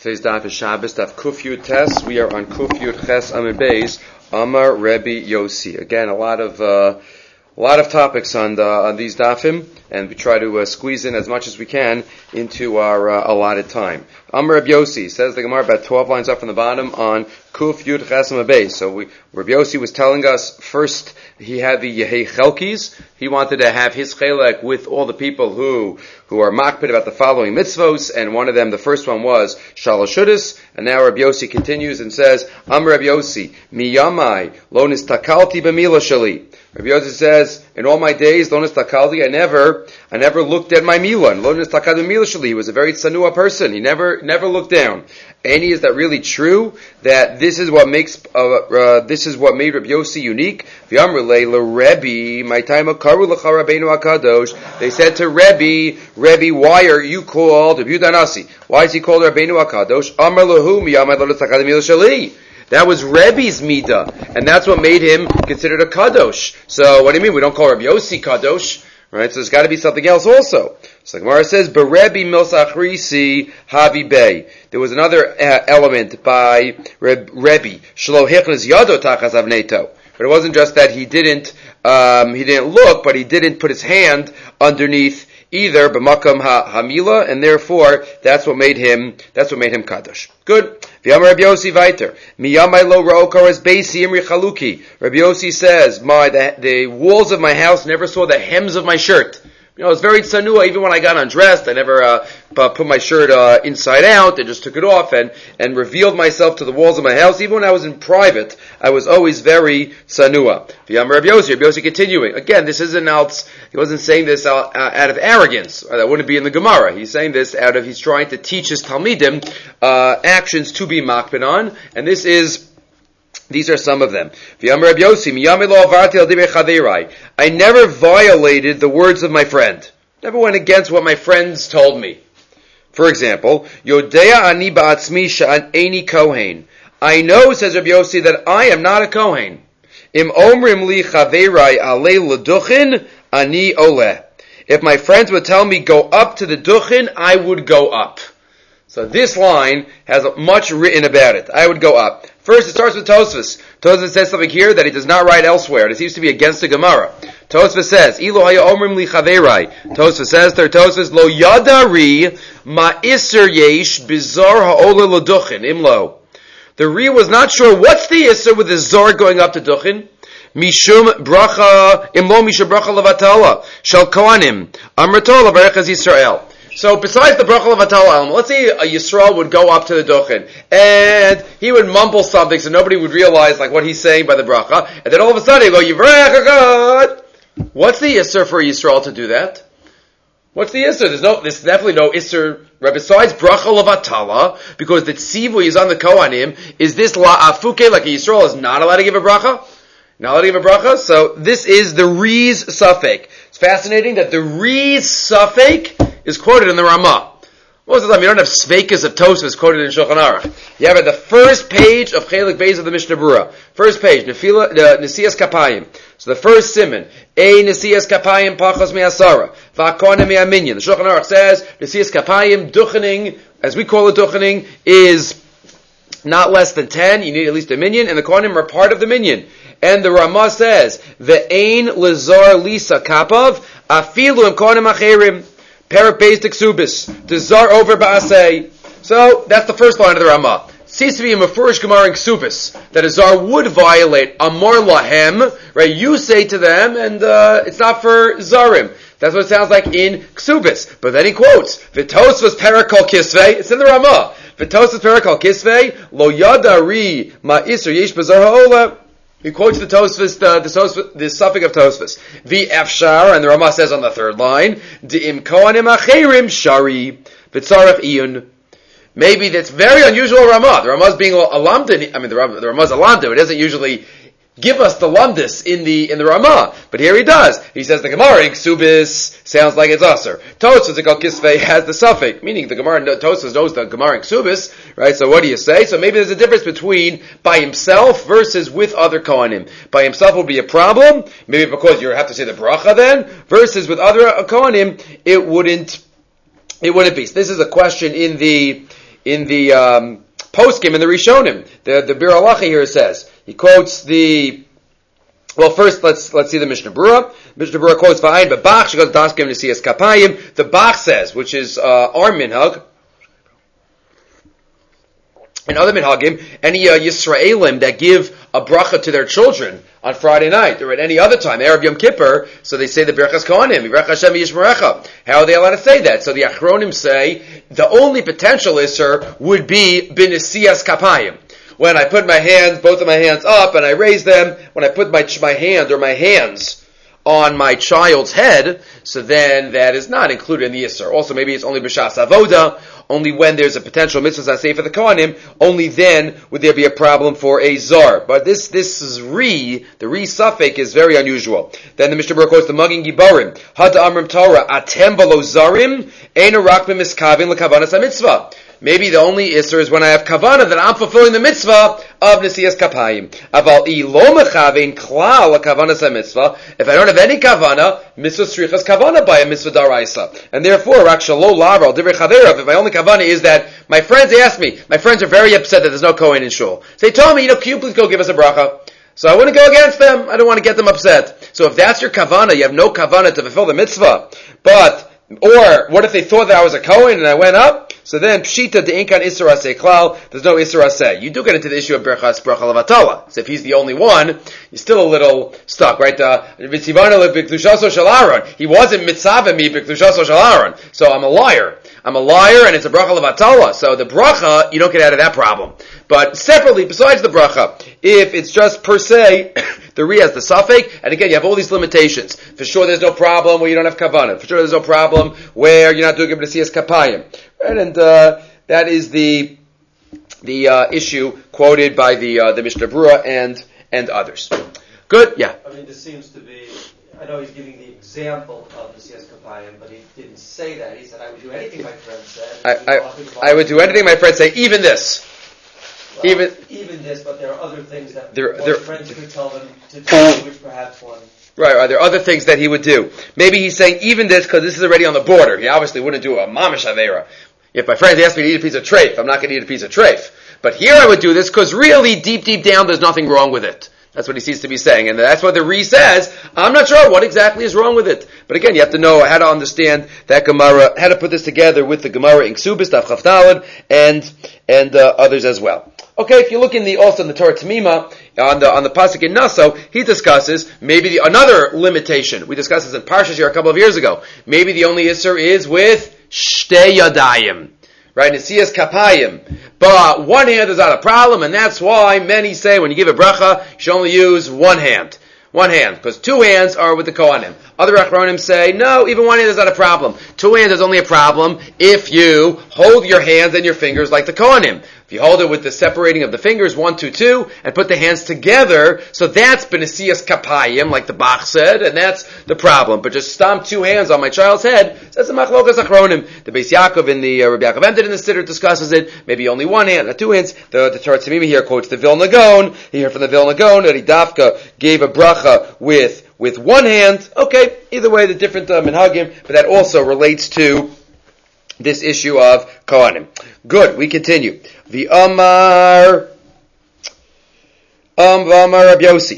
Today's daf is Shabbos, daf Kuf Yud Tes. We are on Kuf Yud Ches Amud Beis, Amar Rebbe Yossi. Again, a lot of topics on these dafim, and we try to squeeze in as much as we can into our allotted time. Amar Rebbe Yossi says the Gemara about 12 lines up from the bottom on Kuf Yud Ches Amud Beis. So Rebbe Yossi was telling us first he had the Yehei Chelkis. He wanted to have his chelek with all the people who are makpid about the following mitzvos, and one of them, the first one was Shalosh Shudas, and now Rebbe Yossi continues and says, Amar Rebbe Yossi, Miyamai, lo nistakalti b'mila shali. Rebbe Yossi says, in all my days, lo nistakalti, I never looked at my milah, lo nistakalti b'mila shali. He was a very tzanua person. He never looked down. And is that really true? That this is what made Rebbe Yossi unique? They said to Rebbe, why are you called Rebbe Yudanasi? Why is he called Rabbeinu HaKadosh? Amar lahu miyamad lo nistakalti b'mila shali. That was Rebbe's midah, and that's what made him considered a kadosh. So what do you mean? We don't call Rebbe Yossi kadosh, right? So there's got to be something else also. So the Gemara says, "Berebbe milsachrisi havi bey." There was another element by Rebbe shelo hichnas yado tachas avneto. But it wasn't just that he didn't look, but he didn't put his hand underneath either b'makam hamila, and therefore that's what made him kadosh. Good. V'yamar Rebbe Yossi vayter miyamai lo ra'o karas beisi imri chaluki. Rebbe Yossi says, the walls of my house never saw the hems of my shirt. It's very tzanua. Even when I got undressed, I never put my shirt inside out. I just took it off and revealed myself to the walls of my house. Even when I was in private, I was always very tzanua. V'yamar Rebbe Yossi continuing. Again, this isn't out. He wasn't saying this out of arrogance. That wouldn't be in the Gemara. He's saying this he's trying to teach his talmidim actions to be makpid on, and these are some of them. I never violated the words of my friend. Never went against what my friends told me. For example, Yodea ani ba'atzmi sha'ani kohen. I know, says Rebbe Yossi, that I am not a kohen. Im omrim li chaverai alei l'duchin ani oleh. If my friends would tell me go up to the duchin, I would go up. So this line has much written about it. I would go up. First, it starts with Tosfos. Tosfos says something here that he does not write elsewhere. It seems to be against the Gemara. Tosfos says, "Ilo haya omrim li chaverai." Tosfos says, "Third Tosfos lo yadari ma iser yesh bizar ha'ola l'duchin imlo." The Ri was not sure what's the iser with the zor going up to duchin. Mishum bracha imlo mishum bracha levatala shel kohanim amrato levarechas Yisrael. So besides the bracha levatala, let's say a Yisrael would go up to the duchin and he would mumble something so nobody would realize like what he's saying by the bracha, and then all of a sudden he'd go Yivrech HaGod. What's the Yisr for Yisrael to do that? What's the Yisr? There's definitely no Yisr besides bracha levatala, because the tzivui is on the kohanim. Is this la'afuke, like a Yisrael is not allowed to give a bracha? Not allowed to give a bracha? So this is the Ri's Safek. It's fascinating that the Ri's Safek is quoted in the Ramah. Most of the time you don't have Sveikas of Tosfos quoted in Shulchan Aruch. You have at the first page of Chelik Beis of the Mishnah Berurah. First page, Nesias Kapayim. So the first siman, Nesias Kapayim Pachos Me'asara, Va'konim Me'aminyan. The Shulchan Aruch says, Nesias Kapayim, Duchening, as we call it Duchening, is not less than 10. You need at least a minyan, and the Kohanim are part of the minyan. And the Ramah says, Ve'ein lezar lisa kapav, afilu im kohanim acherim, perak beis ksubis, to zar over ba'asei. So, that's the first line of the Ramah. Seems to be a mefurish gemara in ksubis, that a zar would violate amor lahem, right? You say to them, and it's not for zarim. That's what it sounds like in ksubis. But then he quotes, V'tosvos perak kol kisvei, it's in the Ramah. V'tosvos perak kol kisvei, lo yadari ma'isr yesh bazar ha'olah. He quotes the Tosfos, the suffix of Tosfos. V'efshar, and the Ramah says on the third line, D'im kohanim acherim shari, v'tzarech iyun. Maybe that's very unusual Ramah. The Ramah's being a lamda, the Ramah's a lamda, it doesn't usually give us the lamdis in the Ramah. But here he does. He says the Gemara in Ksubis sounds like it's Aser. Tosfos Kol Kisvei has the suffix, meaning the Gemara, Tosfos knows the Gemara in Ksubis, right? So what do you say? So maybe there's a difference between by himself versus with other Kohanim. By himself will be a problem, maybe because you have to say the bracha then, versus with other Kohanim, it wouldn't be. So this is a question in the in the poskim in the Rishonim. The Bir Halacha here says, he quotes the, well, first let's see the Mishnah Berurah. Mishnah Berurah quotes Va'ayin B'Bach, she goes to Daskim Nesiyas Kapayim. The Bach says, which is our minhag, and other minhagim, any Yisraelim that give a bracha to their children on Friday night or at any other time, Erev Yom Kippur, so they say the Berachas Kohanim, Yivrach Hashem Yishmerecha. How are they allowed to say that? So the Achronim say the only potential isser would be B'Nesiyas Kapayim. When I put my hands, both of my hands up, and I raise them, when I put my hand or my hands on my child's head, so then that is not included in the Yisr. Also, maybe it's only B'Shas Avoda, only when there's a potential mitzvah Zaseh for the Kohanim, only then would there be a problem for a Zar. But this is the Re suffix is very unusual. Then the Mishnah Berurah quotes the Magin Giborim, Hada Amrim Torah, Atem V'lo Zarim, Ein Rak B'Miskavin L'Kavanas HaMitzvah. Maybe the only isser is when I have kavanah that I'm fulfilling the mitzvah of Nesiyas Kapayim. Aval ilo mechavein klal kavanas mitzvah. If I don't have any kavanah, mitzvah strichas kavanah by a mitzvah daraisa. And therefore, rak shalo lavar divrei chaverav. If my only kavanah is that my friends ask me, my friends are very upset that there's no Kohen in shul. They told me, can you please go give us a bracha? So I wouldn't go against them. I don't want to get them upset. So if that's your kavanah, you have no kavanah to fulfill the mitzvah. Or what if they thought that I was a Kohen and I went up? So then, Pshita de'inkan Isser Aseh Klal, there's no Isser Aseh. You do get into the issue of Berachas Bracha Levatala. So if he's the only one, you're still a little stuck, right? He wasn't mitzaveh me b'klushaso shel Aaron. So I'm a liar, and it's a Bracha Levatala. So the Bracha, you don't get out of that problem. But separately, besides the Bracha, if it's just per se, the Ri has the suffix, and again, you have all these limitations. For sure there's no problem where you don't have kavanah. For sure there's no problem where you're not doing B'Nesiyas Kapayim. Right? And that is the issue quoted by the Mishnah Berurah and others. Good? Yeah. I mean, this seems to be, I know he's giving the example of B'Nesiyas Kapayim, but he didn't say that. He said, I would do anything my friend said. I would do anything my friend said, even this. Well, even this, but there are other things that friends could tell them to do, which perhaps one... Right, there are other things that he would do. Maybe he's saying even this because this is already on the border. He obviously wouldn't do a mamish avera. If my friends ask me to eat a piece of treif, I'm not going to eat a piece of treif. But here I would do this because really, deep down, there's nothing wrong with it. That's what he seems to be saying. And that's what the Re says. I'm not sure what exactly is wrong with it. But again, you have to know how to understand that Gemara, how to put this together with the Gemara in Ksubis, Daf Chaf Daled, and others as well. Okay, if you look in the Torah Tamima, on the pasuk in Naso, he discusses maybe another limitation. We discussed this in Parshas here a couple of years ago. Maybe the only Isser is with Shtei Yadayim. Right, Nesiyas Kapayim. But one hand is not a problem, and that's why many say when you give a bracha, you should only use one hand. One hand, because two hands are with the Kohanim. Other Achronim say, no, even one hand is not a problem. Two hands is only a problem if you hold your hands and your fingers like the Kohanim. If you hold it with the separating of the fingers, 1, 2, 2, and put the hands together, so that's B'Nesiyas Kapayim, like the Bach said, and that's the problem. But just stomp two hands on my child's head, says the Machlokas Achronim. The Beis Yaakov in the Rabbi Yaakov Emden in the Siddur discusses it, maybe only one hand, not two hands. The Torah Tzimimi here quotes the Vilna Gaon. He heard from the Vilna Gaon that Dafka gave a bracha with one hand. Okay, either way, the different minhagim, but that also relates to this issue of Kohanim. Good, we continue. The Amar Rabbi Yossi.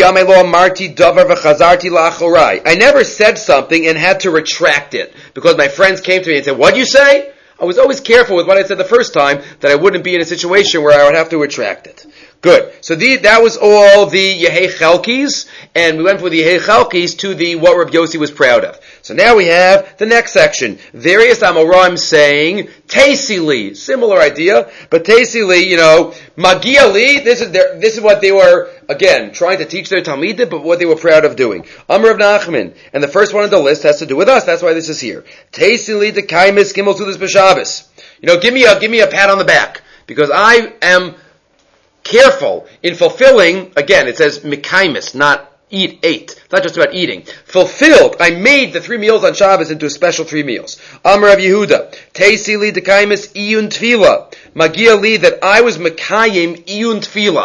I never said something and had to retract it because my friends came to me and said, "What'd you say?" I was always careful with what I said the first time that I wouldn't be in a situation where I would have to retract it. Good. So that was all the Yehei Chelkis, and we went from the Yehei Chelkis to the what Rabbi Yossi was proud of. So now we have the next section. Various Amoraim saying, Teisi li, similar idea, but Teisi li, Magia li, this is what they were, again, trying to teach their Talmidim, but what they were proud of doing. Amr of Nachman, and the first one on the list has to do with us, that's why this is here. Teisi li de Kaimis Gimel Sudas B'Shabbos. Give me a pat on the back, because I am careful in fulfilling, again, it says Mikaimis, not ate. It's not just about eating. Fulfilled. I made the 3 meals on Shabbos into a special 3 meals. Amar Rav Yehuda. Teisi li dekaimis iyun tefila. Magia li that I was mekayim iyun tefila.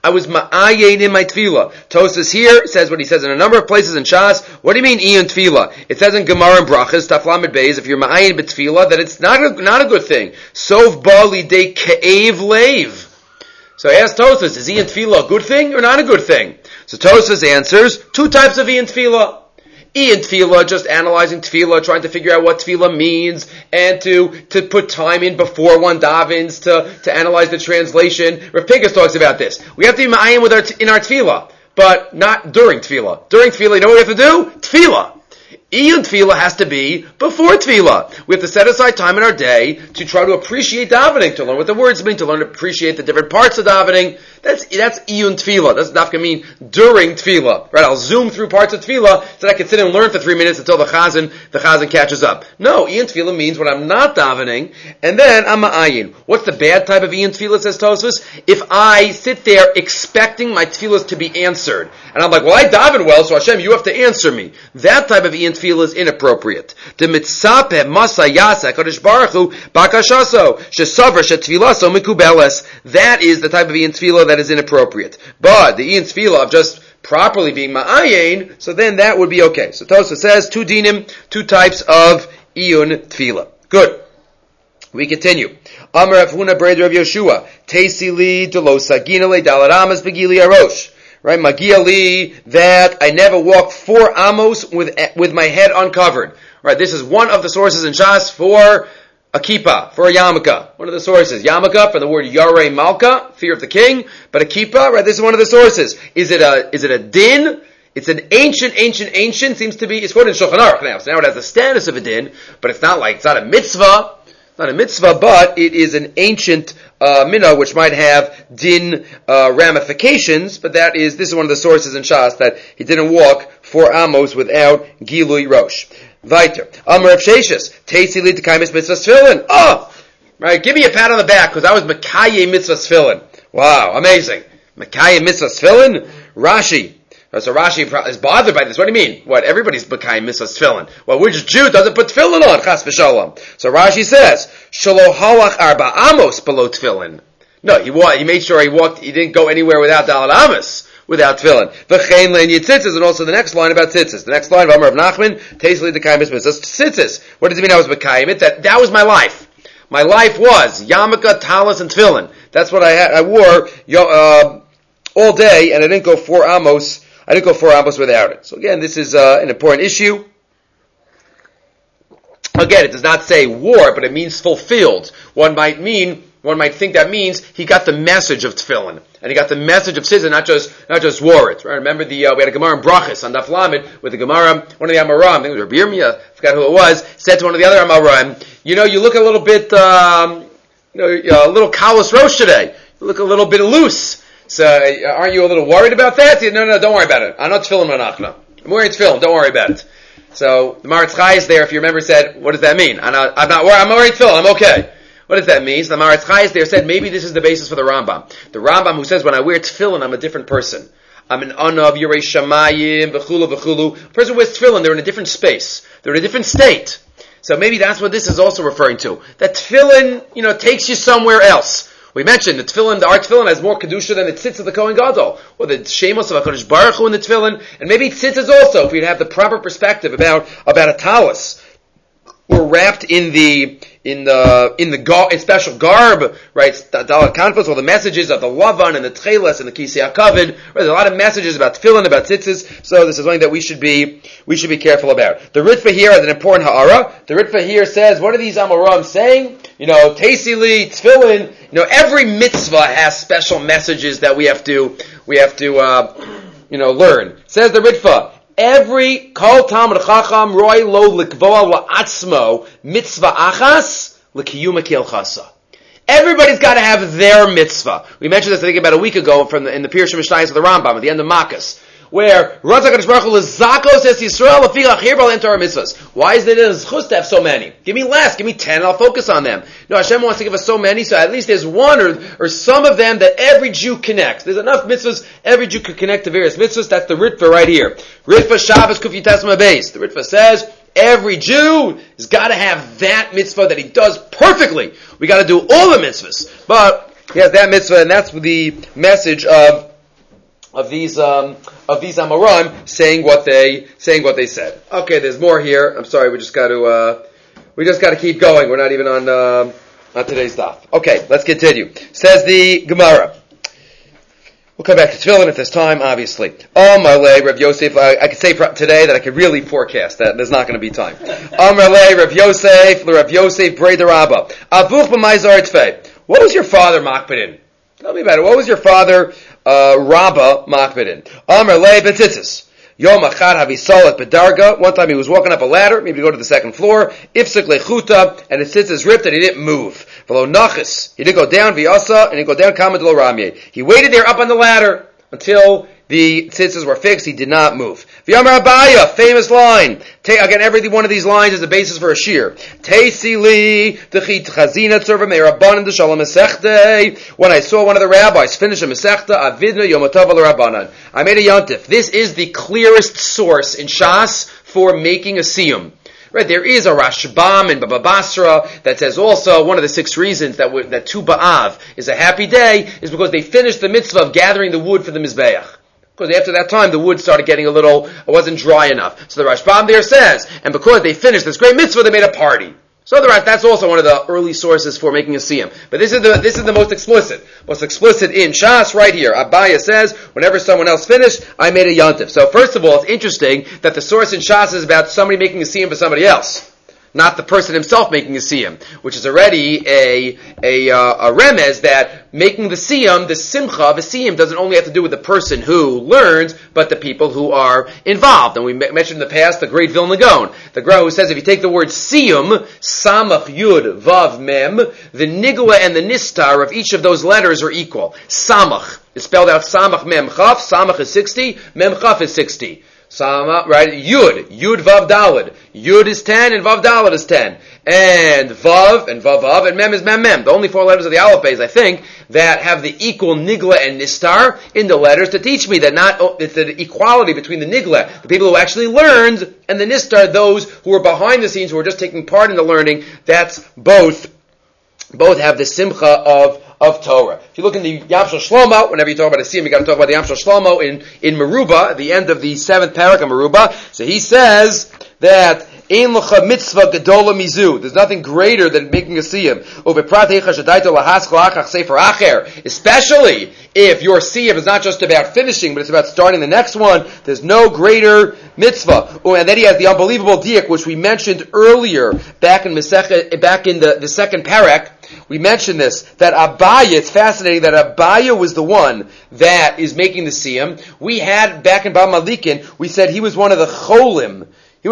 I was ma'ayin in my tefillah. Tosas here says what he says in a number of places in Shas. What do you mean iyun tefillah? It says in Gemara and Brachas, Taf Lamed Beis, if you're ma'ayin b'tefillah, that it's not a good thing. Sov ba lidei ke'ev leiv. So I asked Tosas, is iyun tefillah a good thing or not a good thing? So Tosas answers, two types of iyun tefillah. Iyun tefillah, just analyzing tefillah, trying to figure out what tefillah means, and to put time in before one davens to analyze the translation. Rav Pinkus talks about this. We have to be ma'ayin in our tefillah, but not during tefillah. During tefillah, you know what we have to do? Tefillah. Iyun tefillah has to be before tefillah. We have to set aside time in our day to try to appreciate davening, to learn what the words mean, to learn to appreciate the different parts of davening. That's iyun tefillah. That's not going to mean during tefillah. Right? I'll zoom through parts of tefillah so that I can sit and learn for 3 minutes until the chazan catches up. No, iyun tefillah means when I'm not davening, and then I'm ma'ayin. What's the bad type of iyun tefillah, says Tosfos? If I sit there expecting my tefillahs to be answered, and I'm like, well, I daven well, so Hashem, you have to answer me. That type of iyun tefillah is inappropriate. The mitzapeh masayas HaKadosh Baruch Hu bakashaso shesavar shetfilaso mikubeles. That is the type of iyun tefillah that is inappropriate. But the iyun tefillah of just properly being ma'ayin, so then that would be okay. So Tosfos says two dinim, two types of iyun tefillah. Good. We continue. Amar Rav Huna Breder of Yeshua Teisi li delo sagina le dalad amas begili arosh. Right, Magia li, that I never walk 4 amos with my head uncovered. Right, this is one of the sources in Shas for a kippah, for a yarmulke. One of the sources. Yarmulke from the word yarei malka, fear of the king, but a kippah, right, this is one of the sources. Is it a din? It's an ancient, seems to be, it's quoted in Shulchan Aruch now, so now it has the status of a din, but it's not a mitzvah. Not a mitzvah, but it is an ancient minhag which might have din ramifications. But this is one of the sources in Shas that he didn't walk 4 amos without gilui rosh. Weiter, Amar Rav Sheshes Teisi li t'kaimis mitzvahs tefillin. Oh, right, give me a pat on the back because I was mekaye mitzvahs tefillin. Wow, amazing. Mekaye mitzvahs tefillin. Rashi. So Rashi is bothered by this. What do you mean? What? Everybody's b'kayim mitzvahs tefillin. Well, which Jew doesn't put tefillin on? Chas v'shalom. So Rashi says, Shelo halach arba amos below tefillin. No, he made sure he didn't go anywhere without dalad amos, without tefillin. V'chein lein yitzitzis, and also the next line about tzitzis. The next line of Amar of Nachman, Teisli d'kayim mitzvahs tzitzis. What does it mean I was b'kayim it? That was my life. My life was yarmulke, talis, and tefillin. That's what I had. I wore all day, and I didn't go 4 amos. I didn't go 4 amos without it. So again, this is an important issue. Again, it does not say wore, but it means fulfilled. One might think that means he got the message of tefillin, and he got the message of tzitzis, not just wore it. Right? Remember we had a Gemara in Brachas on Daf Lamed with the Gemara, one of the Amoram, I think it was Rabbi Yirmiyah, I forgot who it was, said to one of the other Amoram, you look a little bit, a little kalos rosh today. You look a little bit loose. So, aren't you a little worried about that? No, don't worry about it. I'm not tefillin manachna. I'm wearing tefillin. Don't worry about it. So, the Maritz Chayes there, if you remember, said, what does that mean? I'm wearing tefillin. I'm okay. What does that mean? So the Maritz Chayes there said, maybe this is the basis for the Rambam. The Rambam who says, when I wear tefillin, I'm a different person. I'm an anav, yirei shamayim, v'chulu. A person who wears tefillin, they're in a different space. They're in a different state. So maybe that's what this is also referring to. That tefillin, takes you somewhere else. We mentioned our tefillin has more kedusha than the tzitz of the Kohen Gadol, or the shemos of HaKadosh Baruch Hu in the tefillin, and maybe tzitzis also, if you'd have the proper perspective about a talis. We're wrapped in the special garb, right? Dalet Kanfos, all the messages of the Lavan and the Tcheles and the Kisei HaKavod. Right? There's a lot of messages about tefillin, about tzitzis. So this is something that we should be careful about. The Ritva here has an important ha'ara. The Ritva here says, what are these Amoram saying? Teisi li, tefillin. Every mitzvah has special messages that we have to learn. Says the Ritva. Every kol talmid chacham roy lo likvoa la'atzmo mitzvah achas l'kiyuma kilchasa. Everybody's got to have their mitzvah. We mentioned this, I think, about a week ago in the Pirush Mishnayos of the Rambam at the end of Makkas, where Ratzak HaKadosh Baruch Hu l'zakos es Yisrael l'fichach hirbal enter our mitzvahs. Why is it in his chus to have so many? Give me less, give me 10, I'll focus on them. No, Hashem wants to give us so many, so at least there's one or some of them that every Jew connects. There's enough mitzvahs, every Jew could connect to various mitzvahs. That's the Ritva right here. Ritva Shabbos Kuf Yites Beis. The Ritva says, every Jew has got to have that mitzvah that he does perfectly. We got to do all the mitzvahs. But he has that mitzvah, and that's the message of Amoraim saying what they said. Okay, there's more here. I'm sorry, we just got to keep going. We're not even on today's stuff. Okay, let's continue. Says the Gemara. We'll come back to Tefillin if there's time, obviously. Amarle, Rav Yosef, I could say today that I could really forecast that. There's not going to be time. Amarle, Rav Yosef, Brei Rabba. Avuch b'maizar tfei. What was your father makbidin? Tell me about it. What was your father, Rabba, makbidin? Amarle, betzitzis. Yom achad havisalat bedarga. One time he was walking up a ladder, maybe to go to the second floor. Ifsik lechuta, and his tzitzis ripped and he didn't move. V'lo nachis. He didn't go down v'yasa, and he didn't go down kama d'lo ramye. He waited there up on the ladder until the tzitzis were fixed. He did not move. V'yamar Abaya, famous line. Again, every one of these lines is the basis for a shir. Teisi li d'chit chazina tzurva me'rabbanan d'shalom mesechte. When I saw one of the rabbis finish a mesechta, avidna yomotov al-rabbanan. I made a yontif. This is the clearest source in Shas for making a siyum. Right, there is a Rashbam in Baba Basra that says also one of the 6 reasons that Tu B'Av is a happy day is because they finished the mitzvah of gathering the wood for the Mizbeach. Because after that time, the wood started getting it wasn't dry enough. So the Rashbam there says, and because they finished this great mitzvah, they made a party. So that's also one of the early sources for making a siyum. But this is the most explicit. Most explicit in Shas right here. Abaya says, whenever someone else finished, I made a yontif. So first of all, it's interesting that the source in Shas is about somebody making a siyum for somebody else. Not the person himself making a siyum, which is already a remez that making the siyum, the simcha of a siyum, doesn't only have to do with the person who learns, but the people who are involved. And we mentioned in the past the great Vilna Gaon, the Gra who says if you take the word siyum, samach yud vav mem, the nigla and the nistar of each of those letters are equal. Samach is spelled out samach mem chaf. Samach is 60, mem chaf is 60. Sama, right? Yud Vav Dalad. Yud is 10 and Vav Dalad is 10. And Vav and Vav and Mem is Mem. The only 4 letters of the alphabet, I think, that have the equal Nigla and Nistar in the letters to teach me that it's the equality between the Nigla, the people who actually learned, and the Nistar, those who are behind the scenes, who are just taking part in the learning. That's both have the simcha of Torah. If you look in the Yamshel Shlomo, whenever you talk about a siyum, you got to talk about the Yamshel Shlomo in Meruba, at the end of the 7th parak of Meruba. So he says that Ein lecha mitzvah gedola mizu. There's nothing greater than making a siyum. Especially if your siyum is not just about finishing, but it's about starting the next one. There's no greater mitzvah. And then he has the unbelievable diak, which we mentioned earlier, back in the 2nd parak. We mentioned this, that Abaya, it's fascinating that Abaya was the one that is making the siyum. We had, back in Bab Malikin, we said he was one of the cholim.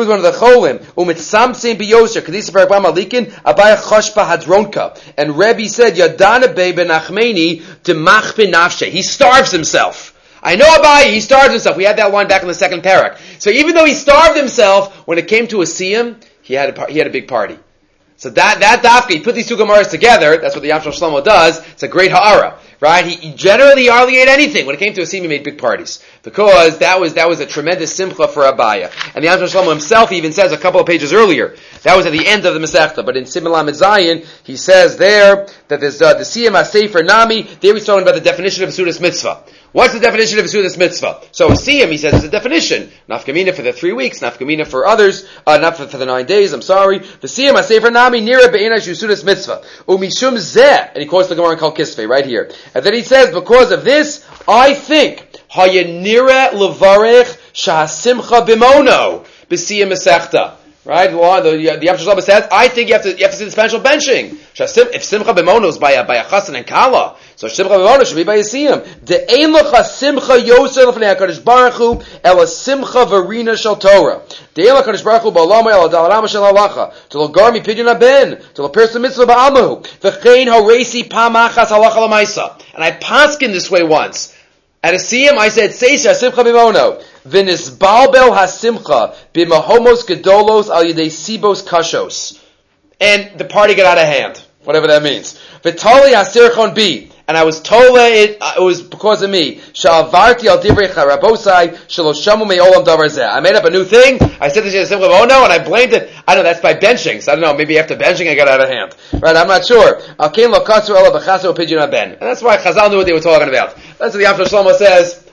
Umitsamsim biyoser, Kadisa Parak Bab Malikin, Abaya choshpa hadronka. And Rebbe said, Yadana ben Achmeni demachbe nafshe. He starves himself. I know Abaya, he starves himself. We had that line back in the 2nd parak. So even though he starved himself, when it came to a siyum, he had a big party. So that dafka, you put these 2 Gemaras together, that's what the Yamshel Shlomo does, it's a great ha'ara, right? He generally hardly ate anything. When it came to a siyum, he made big parties. Because that was a tremendous simcha for Abaya. And the Yamshel Shlomo himself even says a couple of pages earlier, that was at the end of the Masechta, but in Siman Lamed Zayin, he says there, that there's the siyum ha-sefer nami, there he's talking about the definition of a Sudas Mitzvah. What's the definition of a Sudas Mitzvah? So siyum, he says, is a definition. Nafkamina for the 3 weeks, nafkamina for others, not for the 9 days, I'm sorry. The siyum ha-sefer nami, nira be'ena shu Sudas Mitzvah. Umishum zeh, and he quotes the Gemara in Kol Kisvei, right here. And then he says, because of this, I think, hayanira levarech shahasimcha bimono, b'siyum mesechta. Right? The Yamshel Shlomo says, I think you have to see the special benching. If Simcha B'mono is by a Chassan and Kala, so Simcha B'mono should be by a Siyam. De'ein lecha Simcha Yosef l'fnei HaKadosh Baruch Hu, ela Simcha Verina shel Torah. De'ein lecha HaKadosh Baruch Hu ba'olamo ela dalarama shel halacha. To lo gar mi pidyon haben, to lo persa mitzvah ba'amahu. V'chein horesi pamachas halacha l'maisa. And I paskin this way once. At a siyum, I said, Seisha Simcha B'mono. V'nisbalbel ha-simcha b'mahomos gedolos al yedei sibos kashos. And the party got out of hand. Whatever that means. V'tali ha-sirchon bi. And I was told it was because of me. Sha'avarti al divrei charabosai shelo shamu me'olam davar zeh. I made up a new thing. I said this is Simcha B'mono, and I blamed it. I know that's by benching. So I don't know. Maybe after benching, I got out of hand. Right? I'm not sure. Al kein lo katsu ela b'chasu pidyon haben. And that's why Chazal knew what they were talking about. That's what the Yamshel Shlomo says.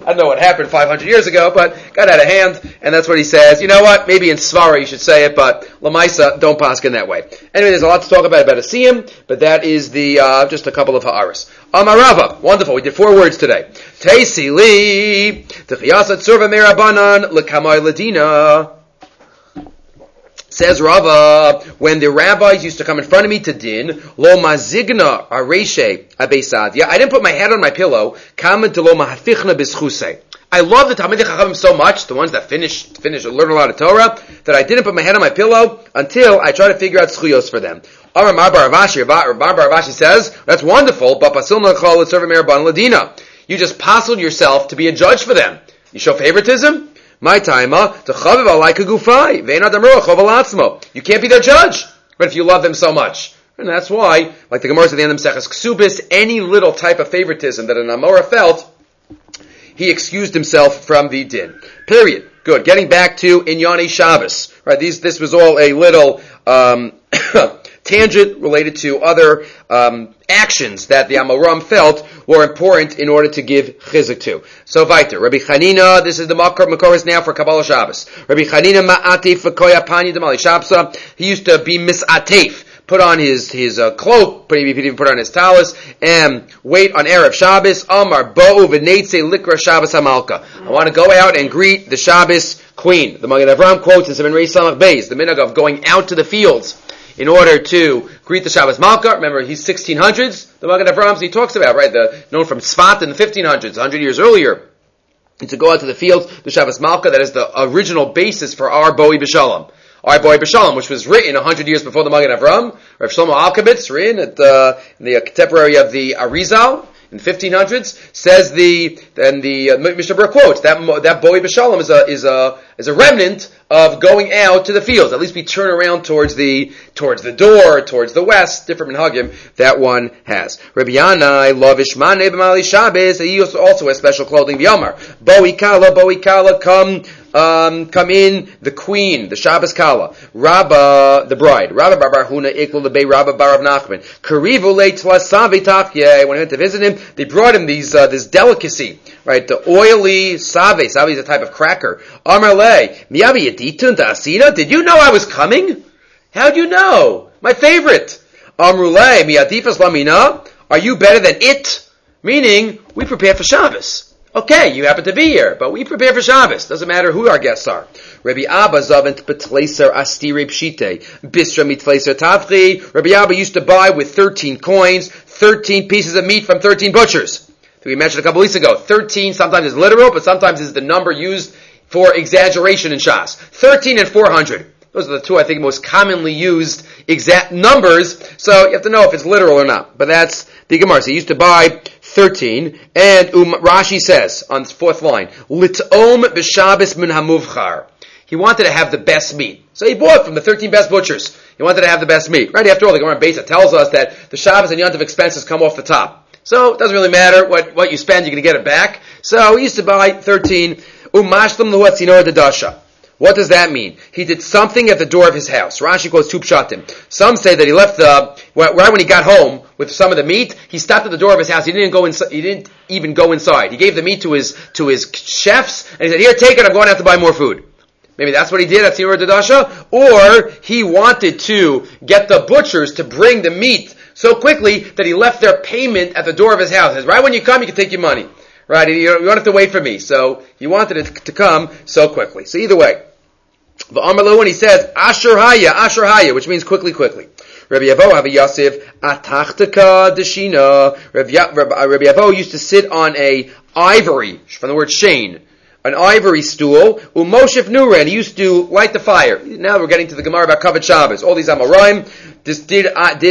I don't know what happened 500 years ago, but got out of hand, and that's what he says. You know what? Maybe in Svara you should say it, but Lamaisa, don't paskin that way. Anyway, there's a lot to talk about a siyum, but that is the just a couple of ha'aras. Amarava, wonderful. We did 4 words today. Teisi li, t'chiyasa tzurva merabanan, l'kamay ladina. Says Rava, when the rabbis used to come in front of me to din, lo mazigna areshe abesadia, I didn't put my head on my pillow, kama de lo mahafichna bischuse. I love the Talmidei Chachamim so much, the ones that finish learn a lot of Torah, that I didn't put my head on my pillow until I try to figure out schuyos for them. Amar Bar Avashi says, that's wonderful, but pasil nachal l'tzurva merabanan ladina. You just pasuled yourself to be a judge for them. You show favoritism? My time, you can't be their judge, but if you love them so much. And that's why, like the Gemara at the end of Maseches Ksubis, any little type of favoritism that an Amora felt, he excused himself from the din. Period. Good. Getting back to Inyani Shabbos. Right, this was all a little tangent related to other actions that the Amoram felt were important in order to give chizuk to. So weiter. Rabbi Chanina, this is the Makoros now for Kabbalah Shabbos. Rabbi Chanina ma'atif v'koya pani demali shabsa. He used to be mis'atif. Put on his cloak, maybe he even put on his talus, and wait on Erev Shabbos. Amar bo'u v'neitze likra Shabbos hamalka. I want to go out and greet the Shabbos queen. The Magen Avraham quotes in Seven Reis Samach Beis, the minhag of going out to the fields in order to greet the Shabbos Malka. Remember, he's 1600s, the Magen Avraham he talks about, right? Known from Sfat in the 1500s, 100 years earlier. And to go out to the fields, the Shabbos Malka, that is the original basis for our Boi B'Shalom. Our Boi B'Shalom, which was written 100 years before the Magen Avraham. Rav Shlomo Alkabetz, written in the contemporary of the Arizal, in the 1500s, says the Mishnah Berurah quotes that Boi B'Shalom is a remnant of going out to the fields. At least we turn around towards the door, towards the west, different minhagim that one has. Rabbi Yanai, Lavish Manei B'Mali Shabbos, he also has special clothing. V'Yomar, Boi Kala, come in, the queen, the Shabbos Kala, Rabba, the bride, Rabba Bar Huna, Ikla Lebei, Rabba Bar of Nachman, Karivu Le Tlasavi Tafye. When I went to visit him, they brought him this delicacy, right? The oily save. Save is a type of cracker. Amar Le, Miyavi Yeditun Ta'asina. Did you know I was coming? How'd you know? My favorite. Amrule, Miyadifas Lamina. Are you better than it? Meaning, we prepare for Shabbos. Okay, you happen to be here, but we prepare for Shabbos. Doesn't matter who our guests are. Rabbi Abba zavent betleser astire pshite bisra mitleser tavchi. Rabbi Abba used to buy with 13 coins, 13 pieces of meat from 13 butchers. We mentioned a couple weeks ago. 13 sometimes is literal, but sometimes is the number used for exaggeration in Shas. 13 and 400. Those are the two, I think, most commonly used exact numbers. So you have to know if it's literal or not. But that's the Gemara. So he used to buy 13, and Rashi says on the 4th line, Lit'om b'Shabbos min hamuvchar. He wanted to have the best meat. So he bought from the 13 best butchers. He wanted to have the best meat. Right after all, the Gemara Beisa tells us that the Shabbos and Yontif expenses come off the top. So it doesn't really matter what you spend, you're going to get it back. So he used to buy 13, Umashlam luhat sinor dedasha. What does that mean? He did something at the door of his house. Rashi quotes 2 pshatim. Some say that he left right when he got home with some of the meat, he stopped at the door of his house. He didn't even go inside. He gave the meat to his chefs, and he said, "Here, take it. I'm going to have to buy more food." Maybe that's what he did at Sinur Dadasha, or he wanted to get the butchers to bring the meat so quickly that he left their payment at the door of his house. He says, right when you come, you can take your money. Right? You don't have to wait for me. So he wanted it to come so quickly. So either way. The Amarlo, when he says, Asher Haya, which means quickly. Rabbi Yavo, Rabbi Yosef, Atachtaka Deshina. Rabbi Yavo used to sit on a ivory, from the word shane, an ivory stool, Umoshef Nuren, he used to light the fire. Now we're getting to the Gemara about Kavod Shabbos. All these Amoraim did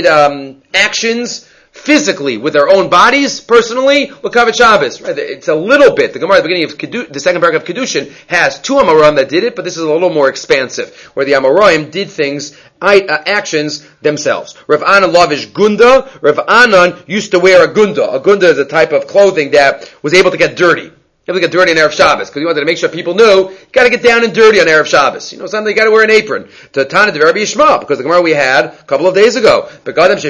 actions physically with their own bodies, personally, with Kavod Shabbos. Right? It's a little bit. The Gemara at the beginning of the second paragraph of Kedushin has 2 Amoraim that did it, but this is a little more expansive, where the Amoraim did things, actions themselves. Rav Anan lavish gunda. Rav Anan used to wear a gunda. A gunda is a type of clothing that was able to get dirty. You have to get dirty on Erev Shabbos, because he wanted to make sure people knew, you got to get down and dirty on Erev Shabbos. Something you got to wear an apron. To Tana de Rabbi Yishma, because the Gemara we had a couple of days ago. You can't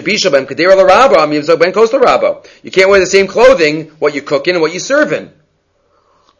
wear the same clothing, what you cook in and what you serve in.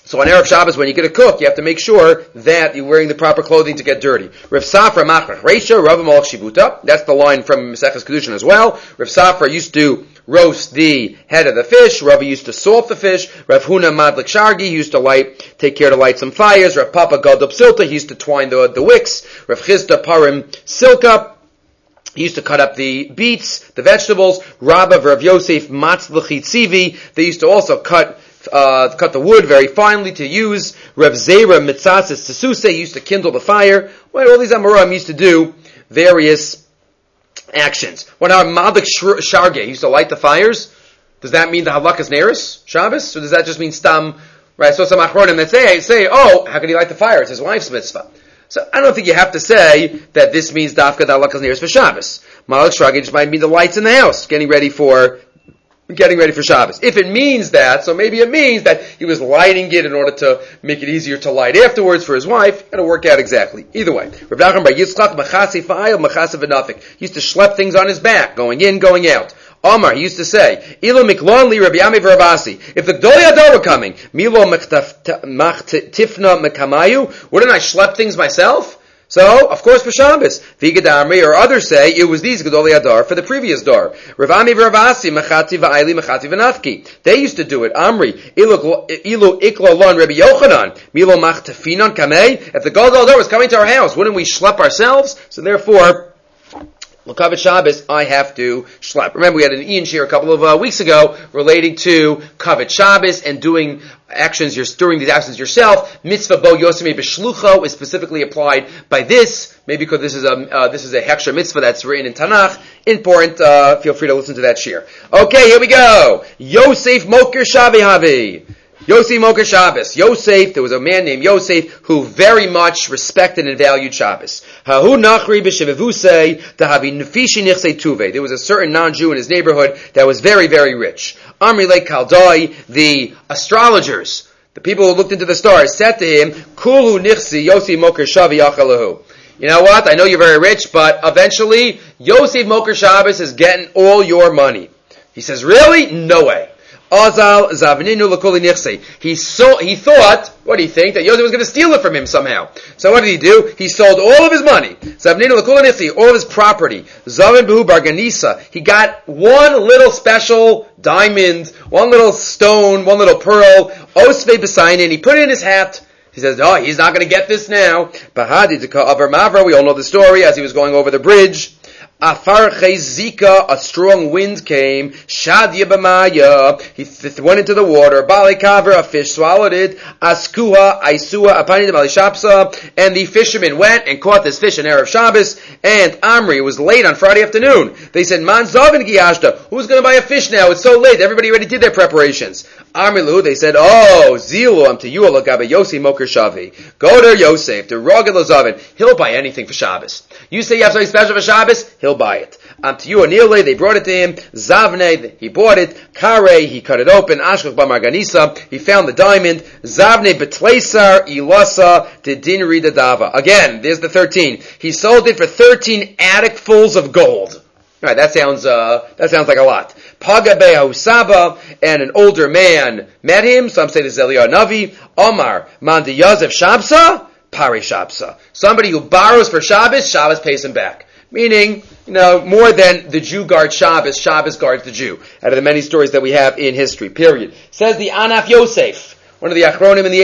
So on Erev Shabbos, when you're going to cook, you have to make sure that you're wearing the proper clothing to get dirty. Rav Safra Machrach Reisha, Rav Malach Shibuta. That's the line from Maseches Kedushin as well. Rav Safra used to roast the head of the fish. Rav used to salt the fish. Rav Huna Madlik Shargi, he used to take care to light some fires. Rav Papa Gadop Silta, he used to twine the wicks. Rav Chizda Parim Silka, he used to cut up the beets, the vegetables. Rabba Rav Yosef Matzlachit Tzivi, they used to also cut the wood very finely to use. Rav Zera Mitzatzis Tesuse used to kindle the fire. Well, all these Amoraim used to do various actions. When our Madik Sharge used to light the fires, does that mean the Halakas Neris Shabbos? Or does that just mean Stam? Right, so some Achronim that say, oh, how can he light the fire? It's his wife's mitzvah. So I don't think you have to say that this means Dafka the Halakas Neris for Shabbos. Madik Sharge just might mean the lights in the house, getting ready for Shabbos. If it means that, so maybe it means that he was lighting it in order to make it easier to light afterwards for his wife. It'll work out exactly. Either way. Rav Nachman bar Yitzchak machasi fa'ayil machasi v'nafik. He used to schlep things on his back, going in, going out. Omar, he used to say, Ilo miklon li Rabbi Yami v'Ravasi. If the Gdolei Hador were coming, Milo machtifna mekamayu, wouldn't I schlep things myself? So, of course, for Shabbos, Vigadamri or others say it was these Gedolei Hadar for the previous dar. Ravami v'Ravasi machati v'ayli machati v'nafki. They used to do it. Amri ilu iklo lon Rabbi Yochanan milo machtafinon kamei. If the Gedolei Hadar was coming to our house, wouldn't we schlep ourselves? So therefore, L'Kavod Shabbos, I have to schlep. Remember, we had an Ian Shir a couple of weeks ago relating to Kavod Shabbos and doing during these actions yourself. Mitzvah bo yosemi b'shlucho is specifically applied by this. Maybe because this is a heksha mitzvah that's written in Tanakh. Important. Feel free to listen to that shir. Okay, here we go. Yosef Moker Shavi Havi. Yosef Moker Shabbos. Yosef, there was a man named Yosef who very much respected and valued Shabbos. Hahu nachri b'shevevusei tahavi nefishi nichsei tuve. There was a certain non-Jew in his neighborhood that was very, very rich. Amri le Kaldai, the astrologers, the people who looked into the stars, said to him, Kulu nichsi Yosef Moker Shavi achalahu. You know what? I know you're very rich, but eventually Yosef Moker Shabbos is getting all your money. He says, really? No way. Azal zavninu l'koli nichse. He thought, what do you think? That Yosef was going to steal it from him somehow. So what did he do? He sold all of his money. Zavninu l'koli nichse, all of his property. Zavin behu barganisa. He got one little special diamond, one little stone, one little pearl. Osvei b'sayin, he put it in his hat. He says, oh, he's not going to get this now. Bahadi tika avar mavra. We all know the story as he was going over the bridge. Afar Zika, a strong wind came. Shadya b'maya, he went into the water. Bali kaver, a fish swallowed it. Askuha, Aisua, Apani Bali Shapsa, and the fishermen went and caught this fish in Erev Shabbos. And Amri, it was late on Friday afternoon. They said, Man Zavin Giyashta, who's going to buy a fish now? It's so late. Everybody already did their preparations. Amrilu, they said, oh, Zilu, am to you, Alagabe Yosef Moker Shavi. Go to Yosef, to Rogel Zavin. He'll buy anything for Shabbos. You say you have something special for Shabbos? He'll buy it. To you, Anile, they brought it to him. Zavne, he bought it. Kare, he cut it open. Ashkach Bamarganisa, he found the diamond. Zavne Betleisar Ilasa Didinri Dadava. Again, there's the 13. He sold it for 13 atticfuls of gold. All right, that sounds like a lot. Pagabe Husaba, and an older man met him. Some say this is Eliyahu Navi. Omar Mandi Yosef Shabsa, Pari Shabsa. Somebody who borrows for Shabbos, Shabbos pays him back. Meaning, more than the Jew guards Shabbos, Shabbos guards the Jew. Out of the many stories that we have in history. Period. Says the Anaf Yosef, one of the Achronim in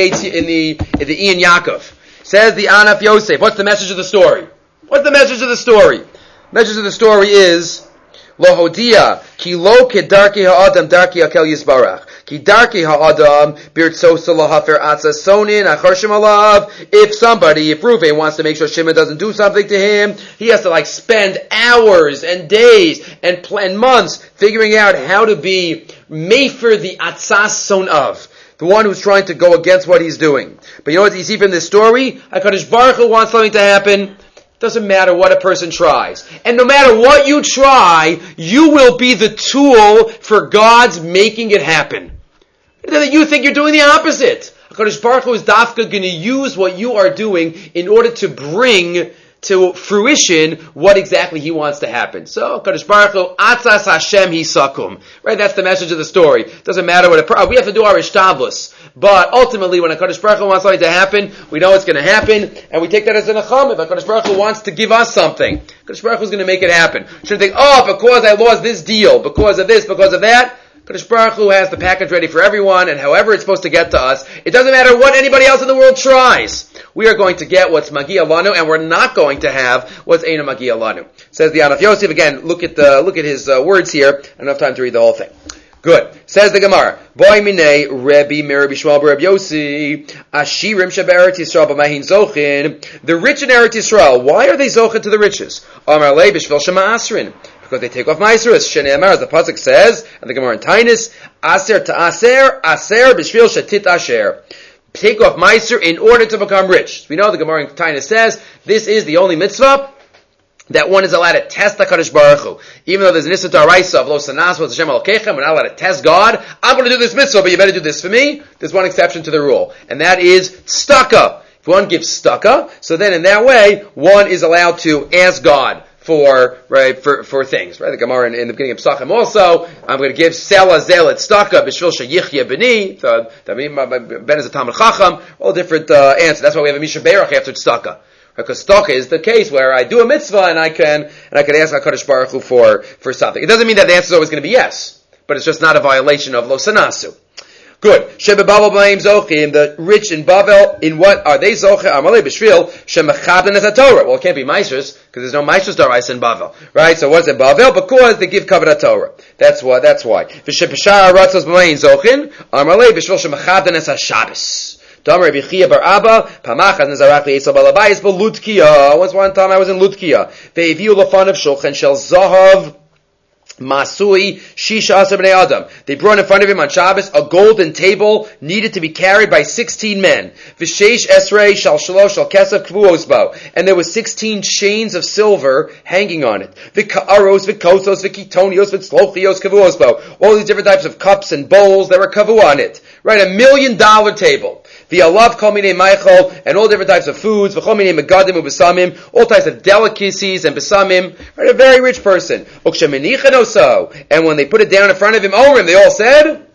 the Ian Yaakov. Says the Anaf Yosef. What's the message of the story? What's the message of the story? The message of the story is Lohodia ki lo kedarki ha'adam darki akel yisbarach ki darki ha'adam birtzosa lahafer atzasonin acharshim alav. If Reuven wants to make sure Shimon doesn't do something to him, he has to spend hours and days and months figuring out how to be mefer the atzas son of the one who's trying to go against what he's doing. But you know what you see from this story? HaKadosh Baruch Hu wants something to happen. Doesn't matter what a person tries. And no matter what you try, you will be the tool for God's making it happen. You think you're doing the opposite. HaKadosh Baruch Hu is dafka going to use what you are doing in order to bring to fruition what exactly he wants to happen. So, Kadosh Baruch Hu, Atzas Hashem Hisakum. Right, that's the message of the story. Doesn't matter what we have to do our ishtavlus. But ultimately, when a Kadosh Baruch Hu wants something to happen, we know it's going to happen, and we take that as an acham. If a Kadosh Baruch Hu wants to give us something, Kadosh Baruch Hu is going to make it happen. Shouldn't think, because I lost this deal, because of this, because of that. Kadosh Baruch Hu has the package ready for everyone, and however it's supposed to get to us, it doesn't matter what anybody else in the world tries. We are going to get what's Magia Lanu, and we're not going to have what's Eina Magia Lanu. Says the Anaf Yosef, again, look at his words here. I don't have time to read the whole thing. Good. Says the Gemara, Boy Minei Rebbe Mir Bishmal Reb Yossi Ashirim Shebe'eretz Yisrael B'Mahin Zochin. The rich in Eretz Yisrael, why are they zochin to the riches? Amar Lei B'Shvel Shema Asrin. Because they take off Ma'asrus. Shnei Amar, as the pasuk says, and the Gemara in Tainus, Aser Ta'aser, Aser B'Shvil Shetit Asher. Take off Ma'aser in order to become rich. We know the Gemara in Tainus says, this is the only mitzvah that one is allowed to test HaKadosh Baruch Hu. Even though there's an Issa Ta'araisa of Lo Sanas V'Hashem Elokechem, we're not allowed to test God. I'm going to do this mitzvah, but you better do this for me. There's one exception to the rule, and that is tzedakah. If one gives tzedakah, so then in that way, one is allowed to ask God for things, right? The Gemara in the beginning of Pesachim also, I'm going to give Sela Zelet Tzedakah B'Shvil Sheyichya B'ni. So Ben is a Talmid Chacham. All different answers. That's why we have a Misha Berach after Tzedakah, because Tzedakah is the case where I do a mitzvah and I can ask HaKadosh Baruch Hu for something. It doesn't mean that the answer is always going to be yes, but it's just not a violation of Lo Sanasu. Good. Shebe Babel b'Maim Zochim, the rich in Babel, in what are they Zochim? Amalei b'Shvil Shemachadin as a Torah. Well, it can't be Meisers because there's no Meisers Daraisa in Babel, right? So what's it Babel? Because they give Kavod Torah. That's why. V'Shepeshar Ratzos b'Maim Zochim, Amalei b'Shvil Shemachadin as a Shabbos. Damar Rabbi Chia bar Abba, Pamachas Nizarach li'Yisrael Balabayis b'Lutkia. Once one time I was in Lutkia. Ve'eviu l'fan of Shulchan shel Zahav. Masui Shisha Aser Bnei Adam. They brought in front of him on Shabbos a golden table needed to be carried by 16 men. V'sheish Esrei Shal Shalosh Shal Kesef Kvuos Bo. And there was 16 chains of silver hanging on it. V'ka'aros, v'kosos, v'kitonios, v'tzlochios Kvuos Bo. All these different types of cups and bowls that were kavu on it. Right, $1 million table. V'alav kol minei meichol, and all different types of foods. V'chol minei megadim u'besamim, all types of delicacies and besamim. Right, a very rich person. And when they put it down in front of him, Omrim, they all said,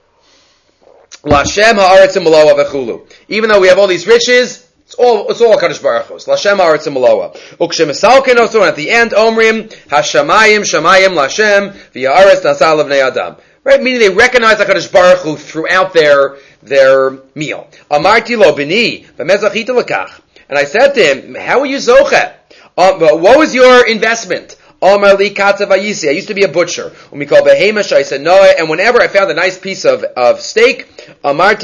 Lashem ha'aretz u'maloa v'chulu. Even though we have all these riches, it's all HaKadosh Baruch Hu. Lashem ha'aretz u'maloa. Ukshemesalken also, and at the end, Omrim, Hashamayim, Shamayim, Lashem, v'ya'aretz nasal l'vnei Adam. Right, meaning they recognize HaKadosh Baruch Hu throughout their meal. Amarti lo b'ni, v'mezachita l'kach. And I said to him, how are you zochet? What was your investment? I used to be a butcher. I said no, and whenever I found a nice piece of steak, amarti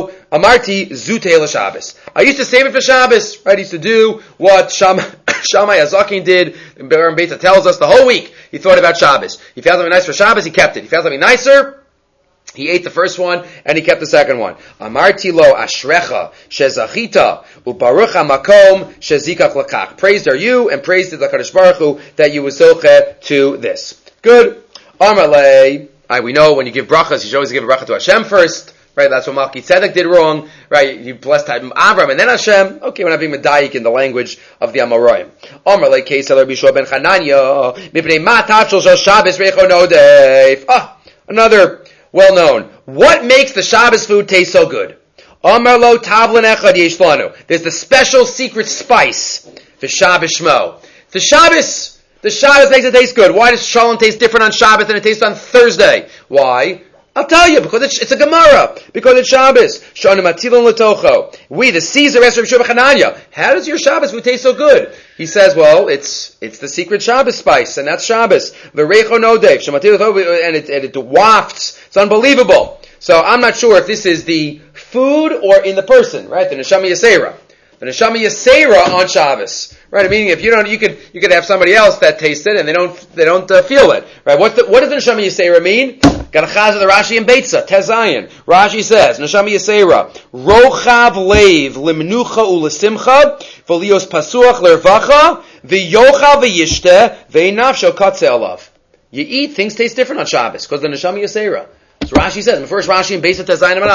zute l'Shabbos. I used to save it for Shabbos. Right? I used to do what Shammai Azakin did. Baron Beta tells us the whole week he thought about Shabbos. He found something nice for Shabbos, he kept it. He found something nicer, he ate the first one, and he kept the second one. Amarti lo ashrecha shezachita ubaruch hamakom shezikach lakach. Praised are you, and praised is the HaKadosh Baruch Hu that you was zochet to this. Good. Amarle. We know when you give brachas, you should always give a bracha to Hashem first. Right, that's what Malki Tzedek did wrong. Right, you blessed Avram and then Hashem. Okay, we're not being medayik in the language of the Amoraim. Amarle Keisel Rabbi Shua ben Chananya mipnei ma tachshel shel Shabbos reicho nodef. Another well-known. What makes the Shabbos food taste so good? Amar lo tavlin echad yesh lanu. There's the special secret spice, the Shabbos shmo. The Shabbos makes it taste good. Why does shalom taste different on Shabbos than it tastes on Thursday? Why? I'll tell you, because it's a Gemara. Because it's Shabbos. Shanu matilon letocho. We, the Caesar, asked Rabbi Shua ben Chananya, how does your Shabbos food taste so good? He says, well, it's the secret Shabbos spice, and that's Shabbos. V'reicho nodev, and it wafts. It's unbelievable. So I'm not sure if this is the food or in the person, right? The Neshama Yisera. The Neshama Yisera on Shabbos. Right? Meaning if you could have somebody else that tastes it and they don't feel it. Right? What does the Neshama Yisera mean? Got a chaz of the Rashi and Beitza, Tezayin. Rashi says, Neshama Yisera, Rochav leiv limnucha ulesimcha, v'lios pasuach lervacha, v'yocha v'yishte, v'einafsho katze alav. You eat, things taste different on Shabbos, because the Neshama Yisera. So Rashi says, in the first Rashi and Beitza Tezayin and Aleph,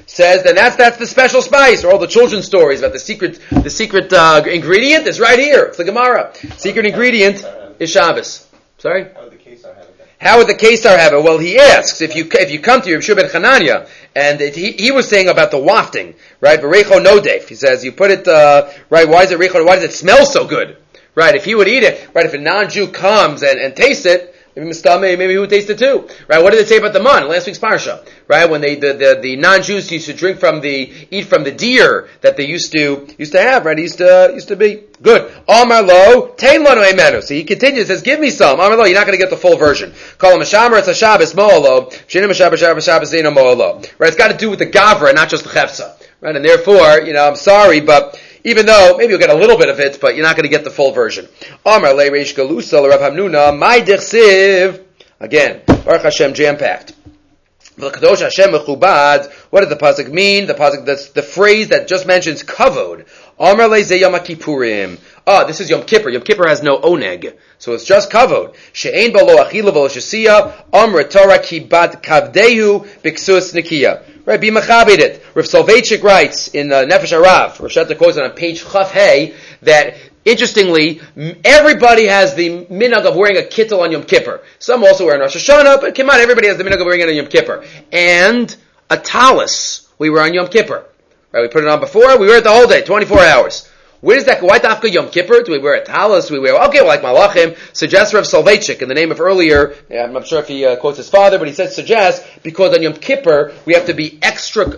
says then that's the special spice, or all the children's stories about the secret ingredient is right here. It's the Gemara. Secret ingredient is Shabbos. Sorry? How would the Kesar have it? Well, he asks, if you come to Reb Shua ben Chananya, and he was saying about the wafting, right? V'reicho nodef. He says, you put it, right, why does it smell so good? Right, if he would eat it, right, if a non-Jew comes and tastes it, maybe he would taste it too. Right, what did it say about the man? Last week's parsha. Right, when the non-Jews used to eat from the deer that they used to have, right, used to be. Good. Amar lo, tein lanu emenu. So he continues, says, give me some. Amar lo, you're not going to get the full version. Call him a shamer, it's a Shabbos, mo'olo. Shenim a Shabbos, zeno mo'olo. Right, it's got to do with the gavra, not just the chefsa. Right, and therefore, I'm sorry, but even though maybe you'll get a little bit of it, but you're not going to get the full version. Amar le reish galusa Rav Hamnuna, my dirsiv. Again, Baruch Hashem, jam-packed. V'kadosh Hashem mechubad. What does the pasuk mean? The pasuk, that's the phrase that just mentions kavod. Amar le ze Yom Kippurim. This is Yom Kippur. Yom Kippur has no oneg, so it's just kavod. She'ein balo achila v'lo shesiya. Amr Torah kibat kavdehu b'ksus nikiya. Right, be machabed it. Rav Soloveitchik writes in Nefesh Harav, Rav Sheta quotes it on page Chaf Hey, that interestingly, everybody has the minhag of wearing a kittel on Yom Kippur. Some also wear an Rosh Hashanah, but come on, everybody has the minhag of wearing it on Yom Kippur. And a talis we wear on Yom Kippur. Right, we put it on before, we wear it the whole day, 24 hours. Where does that go? Why Dafka Yom Kippur? Do we wear a talis? Do we wear, like Malachim, suggests Rav Soloveitchik in the name of earlier, I'm not sure if he quotes his father, but he says suggests, because on Yom Kippur, we have to be extra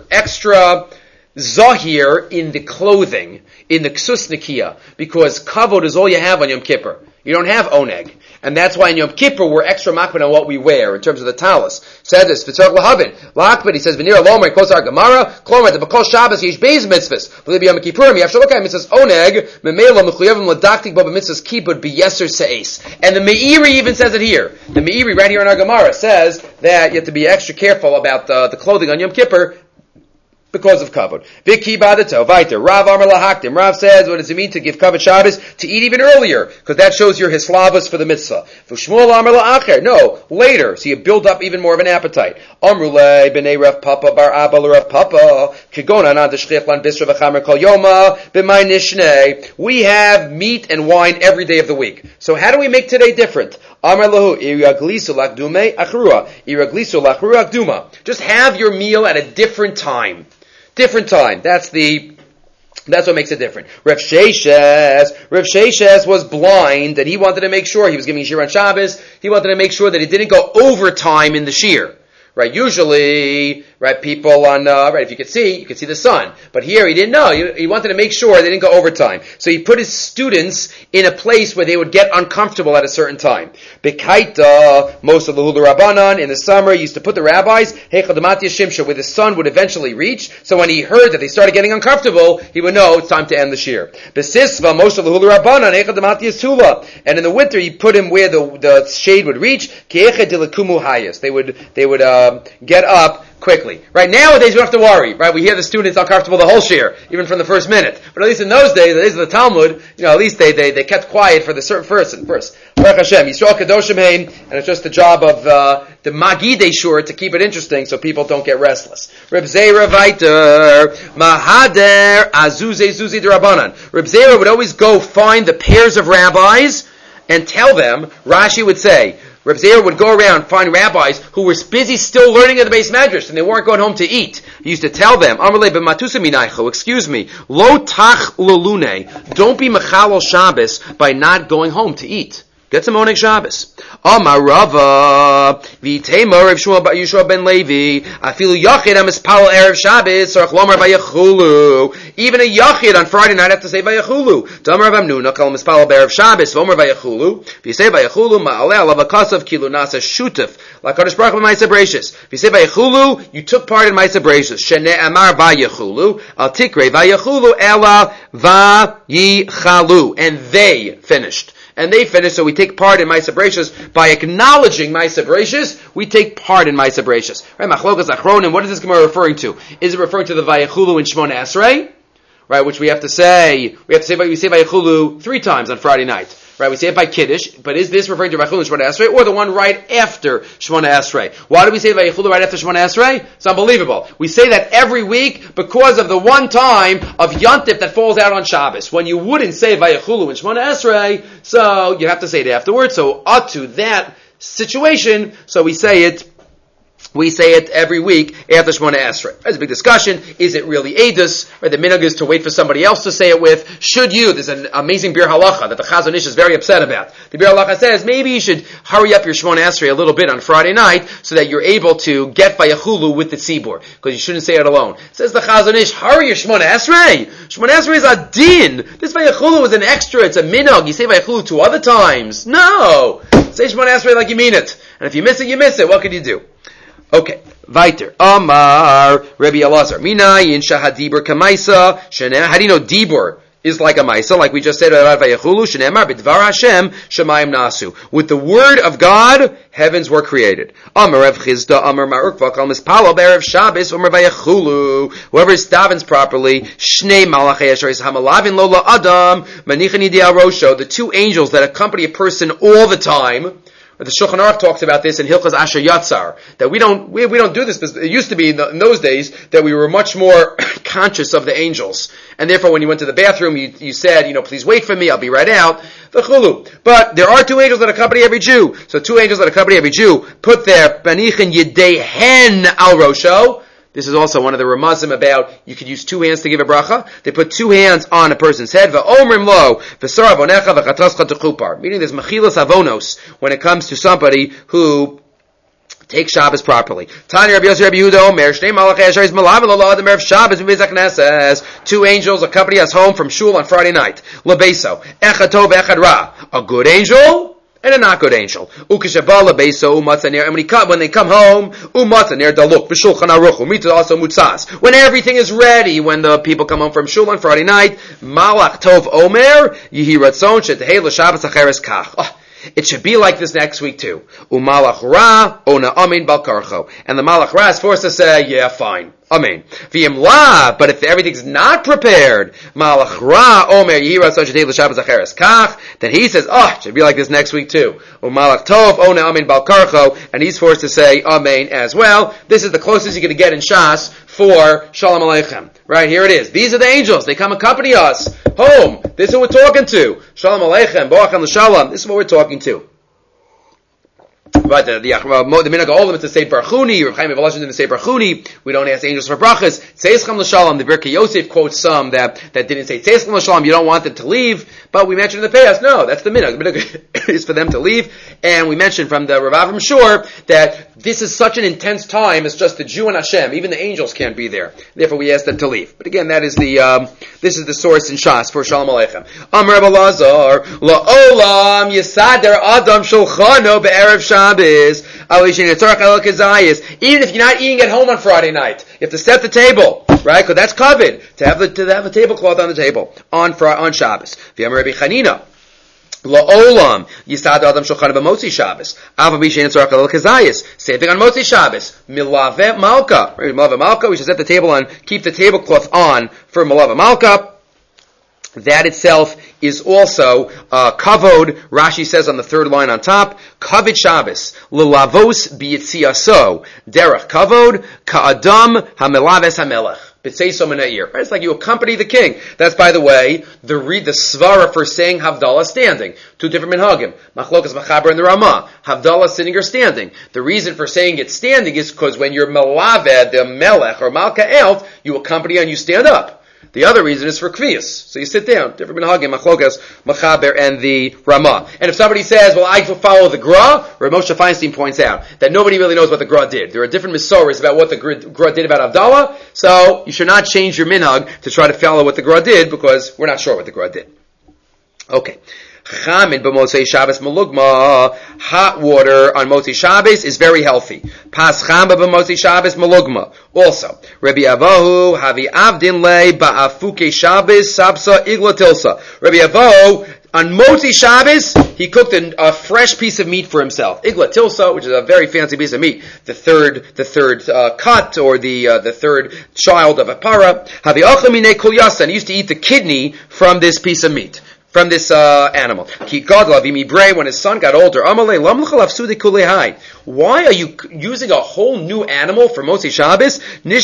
zahir in the clothing, in the ksus nikiya, because kavod is all you have on Yom Kippur. You don't have oneg. And that's why in Yom Kippur we're extra makbid on what we wear in terms of the talis. Says this, V'tzarech lahabin. L'akbid, he says, V'nira lomer, quotes our Gemara, Klomer, the B'kol Shabbos, yesh beis mitzvahs. V'li b'yom kippurim, you have to look at mitzvahs oneg, Memela mechuyavim l'daktik bo b'mitzvahs kibud b'yeser se'es. And the Meiri even says it here. The Meiri, right here in our Gemara, says that you have to be extra careful about the clothing on Yom Kippur, because of kavod. V'ki badato, vayter. Rav Amar lahaktim. Rav says, what does it mean to give kavod Shabbos? To eat even earlier, because that shows your hislavas for the mitzvah. V'shmuel Amar la'acher. No, later, so you build up even more of an appetite. Amrulei b'nei Rav Papa bar Abba Rav Papa. Kigona na d'shchich lan bisra v'chamer kol yoma b'may nishnei. We have meat and wine every day of the week. So how do we make today different? Amar lahu iraglisu lakdume achrua. Iraglisu lachrua akduma. Just have your meal at a different time. Different time. That's what makes it different. Rav Sheshes was blind, and he wanted to make sure, he was giving a shir on Shabbos, he wanted to make sure that he didn't go overtime in the shir. Right, usually, right, people on, if you could see the sun. But here he didn't know. He wanted to make sure they didn't go overtime. So he put his students in a place where they would get uncomfortable at a certain time. Bekaita, most of the Hulu Rabbanan, in the summer, he used to put the rabbis, Heichadamatya Shimsha, where the sun would eventually reach. So when he heard that they started getting uncomfortable, he would know it's time to end the shir. Besisva, most of the Hulu Rabbanan, Heichadamatya Sula. And in the winter, he put him where the shade would reach. Ki'eche dilikumu hayas. They would, get up quickly. Right, nowadays we don't have to worry. Right, we hear the students uncomfortable the whole shir, even from the first minute. But at least in those days, the days of the Talmud, at least they kept quiet for the certain first. Baruch Hashem, Yisrael Kadoshim Hein, and it's just the job of the Magidei Shur to keep it interesting so people don't get restless. Reb Zera Vayter, Mahader Azuze Zuzi D'Rabbanan. Reb Zera would always go find the pairs of rabbis and tell them, Rashi would say, Reb Zera would go around, find rabbis who were busy still learning at the Beis Medrash, and they weren't going home to eat. He used to tell them, excuse me, lo tach lulune, don't be mechalol Shabbos by not going home to eat. Get some Oneg Shabbos. Amar Rava, v'itema Rav Yeshua ben Levi, afilu yachid amispal erev Shabbos, sarach lomar vayachulu. Even a yachid on Friday night have to say vayachulu. Damar Rav Amnuna, kal amispal erev Shabbos, v'omar vayachulu. If you say vayachulu, ma'aleh alav akasav kilu nasa shutef, like HaKadosh Baruch Hu b'Maaseh Bereishis. If you say vayachulu, you took part in Maaseh Bereishis. Shene amar vayachulu, al tikrei vayachulu ela vayichalu. And they finished. And they finish, so we take part in Maaseh Bereishis by acknowledging Maaseh Bereishis. We take part in Maaseh Bereishis. Right? Machlokas Achronim. What is this Gemara referring to? Is it referring to the Vayachulu in Shmona Esrei? Right, which we say Vayachulu 3 times on Friday night. right? We say it by Kiddush, but is this referring to Vayechulu and Shemona Esrei, or the one right after Shemona Esrei? Why do we say Vayechulu right after Shemona Esrei? It's unbelievable. We say that every week because of the one time of Yontif that falls out on Shabbos, when you wouldn't say Vayechulu and Shemona Esrei, so you have to say it afterwards. So up to that situation, so we say it every week after Shemona Esrei. There's a big discussion. Is it really Eidos? Right? The minhag is to wait for somebody else to say it with. Should you? There's an amazing Bir Halacha that the Chazon Ish is very upset about. The Bir Halacha says maybe you should hurry up your Shemona Esrei a little bit on Friday night so that you're able to get Vayechulu with the tzibur, because you shouldn't say it alone. Says the Chazon Ish, hurry your Shemona Esrei. Shemona Esrei is a din. This Vayechulu is an extra. It's a minhag. You say Vayechulu 2 other times. No. Say Shemona Esrei like you mean it. And if you miss it, you miss it. What can you do? Okay, weiter. Amar Rabbi Elazar. Minayin shahadibur kamaisa shenem. How do you know dibur is like a maisa? Like we just said about Vayechulu. Shenemar b'dvar Hashem shemayim nasu. With the word of God, heavens were created. Amar Rav Chizda. Amar Ma'urkva kal mispalo be'erev Shabbos. Amar Vayechulu. Whoever davens properly. Shnei malachei asher is hamalavin lo la'adam manichan yidi al rosho. The 2 angels that accompany a person all the time. The Shulchan Aruch talks about this in Hilchos Asher Yatzar, that we don't do this, because it used to be in those days that we were much more conscious of the angels. And therefore when you went to the bathroom, you said, please wait for me, I'll be right out. The chulu. But there are 2 angels that accompany every Jew. So 2 angels that accompany every Jew put their banichin yedehen al rosho. This is also one of the ramazim about you could use 2 hands to give a bracha. They put 2 hands on a person's head. V'omrim lo v'sar avonecha v'chatrascha techupar. Meaning there's mechilas avonos when it comes to somebody who takes Shabbos properly. Tanya Rabbi Yossi Rabbi Yehuda Omer Shnei malachei asher is malav lo adam erev Shabbos v'bezak neses. 2 angels accompany us home from shul on Friday night. Lebeso echad tov echad ra. A good angel and a not good angel. And when they come home, when everything is ready, when the people come home from shul on Friday night, Malach Tov Omer, Yehi Ratzon Shetehei L'Shabbos Acheres Kach. It should be like this next week too. Umalach Ra Ona Amin Balkarcho. And the Malach Ra is forced to say, yeah, fine. Amen. V'im la, but if everything's not prepared, Malach Ra Omer Yira Sojadei L'Shabbos Acheres Kach, then he says, it should be like this next week too. Umalach Tov Ona Amin Balkarcho, and he's forced to say Amen as well. This is the closest you're going to get in Shas for Shalom Aleichem. Right, here it is. These are the angels. They come accompany us home. This is who we're talking to. Shalom Aleichem, Boacham L'Shalom. This is what we're talking to. Right, the minhag all of them is to say Barchuni. Rav Chaim Evalushim didn't say Barchuni. We don't ask angels for brachas. Tzeischem L'Shalom. The Birkei Yosef quotes some that didn't say Tzeischem L'Shalom. You don't want them to leave. But we mentioned in the past, no, that's the minhag. The minhag is for them to leave. And we mentioned from the Rav Avram Shur that this is such an intense time. It's just the Jew and Hashem. Even the angels can't be there. Therefore, we ask them to leave. But again, that is this is the source in Shas for Shalom Aleichem. Amar Rabbi Elazar La'olam Yisader Adam Shulchano Be'erev Shabbos. Even if you're not eating at home on Friday night, you have to set the table, right? Because that's covered to have a tablecloth on the table on Shabbos. V'yamar Rabbi Chanina. La'olam Yisad Adam Shulchan b'Motzi Shabbos. Ava B'Shein Tzarach Al Kazayis. Same thing on Motzi Shabbos. Milave Malka. Milave Malka. We should set the table on, keep the tablecloth on for Milave Malka. That itself is also kavod. Rashi says on the 3rd line on top, kavod Shabbos l'lavos b'yitziaso derech kavod ka'adam hamelaves hamelech b'tzeiso menair. It's like you accompany the king. That's, by the way, the svara for saying Havdalah standing. 2 different minhagim. Machlokas Machaber and the Ramah. Havdalah sitting or standing. The reason for saying it standing is because when you're melaved, the melech or malka elf, you accompany and you stand up. The other reason is for kviyas. So you sit down. Different minhagim, machlokas, machaber, and the Ramah. And if somebody says, well, I follow the Gra, Rav Moshe Feinstein points out that nobody really knows what the Gra did. There are different misoras about what the Gra did about Havdalah, so you should not change your minhag to try to follow what the Gra did, because we're not sure what the Gra did. Okay. Chamin b'Motzei Shabbos malugma. Hot water on Motzei Shabbos is very healthy. Pas chama b'Motzei Shabbos malugma. Also, Rabbi Avohu havi avdin le ba'afuke Shabbos sabsa igla tilsa. Rabbi Avohu on Motzei Shabbos he cooked a fresh piece of meat for himself. Igla tilsa, which is a very fancy piece of meat. The third cut, or the third child of a para. Havi ochel minei kol yasa. And he used to eat the kidney from this piece of meat. from this animal. When his son got older, why are you using a whole new animal for Motzi Shabbos?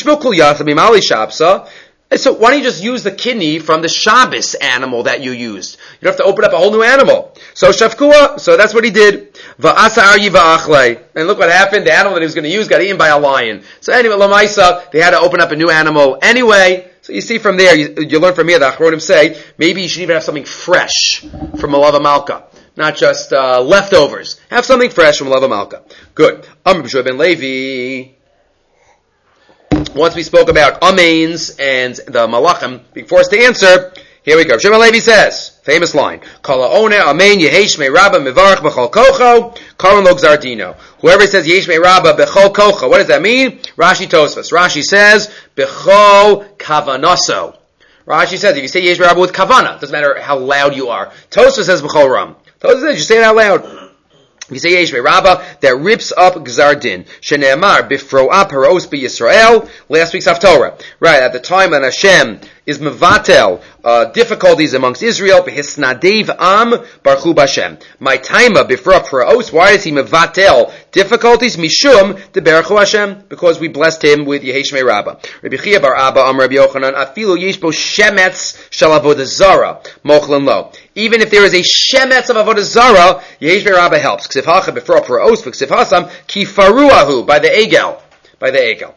So why don't you just use the kidney from the Shabbos animal that you used? You don't have to open up a whole new animal. So Shavkua, so that's what he did. And look what happened. The animal that he was going to use got eaten by a lion. So anyway, Lamaisa, they had to open up a new animal anyway. So you see from there, you learn from here, the Achronim say, maybe you should even have something fresh from Malava Malka. Not just leftovers. Have something fresh from Malava Malka. Good. Amr B'Shua ben Levi. Once we spoke about Amains and the Malachim being forced to answer, here we go. Shimon Levi says, famous line, Kala One Amen Yehesh Me Rabba Mevarach B'chol Kocho Karon Lo Gzardino. Whoever says Yehesh Me Rabba B'chol Kocho, what does that mean? Rashi Tosfos. Rashi says B'chol Kavanaso. Rashi says if you say Yehesh Me Rabba with Kavana, doesn't matter how loud you are. Tosfos says B'chol Ram. Tosfos says you say it out loud. You say Yesh Rabbah, that rips up Gzardin. Shene'amar bifro'a paros b'Yisrael. Last week's Haftorah. Right, at the time when Hashem is mevatel difficulties amongst Israel. B'hisnadev am baruch Hashem. My taima bifro'a paros. Why does he mevatel difficulties? Mishum de baruch Hashem, because we blessed him with Yesh Rabbah. Rabbi Chia bar Abba Amar Rabbi Yochanan afilu yesh bo shemetz shel avodah zara mochlan lo. Even if there is a shemetz of avodah zara, Yesh Rabbah helps. Ksiv hacha bifro'a paros v'ksiv hasam kifaruahu by the egel. By the Egel.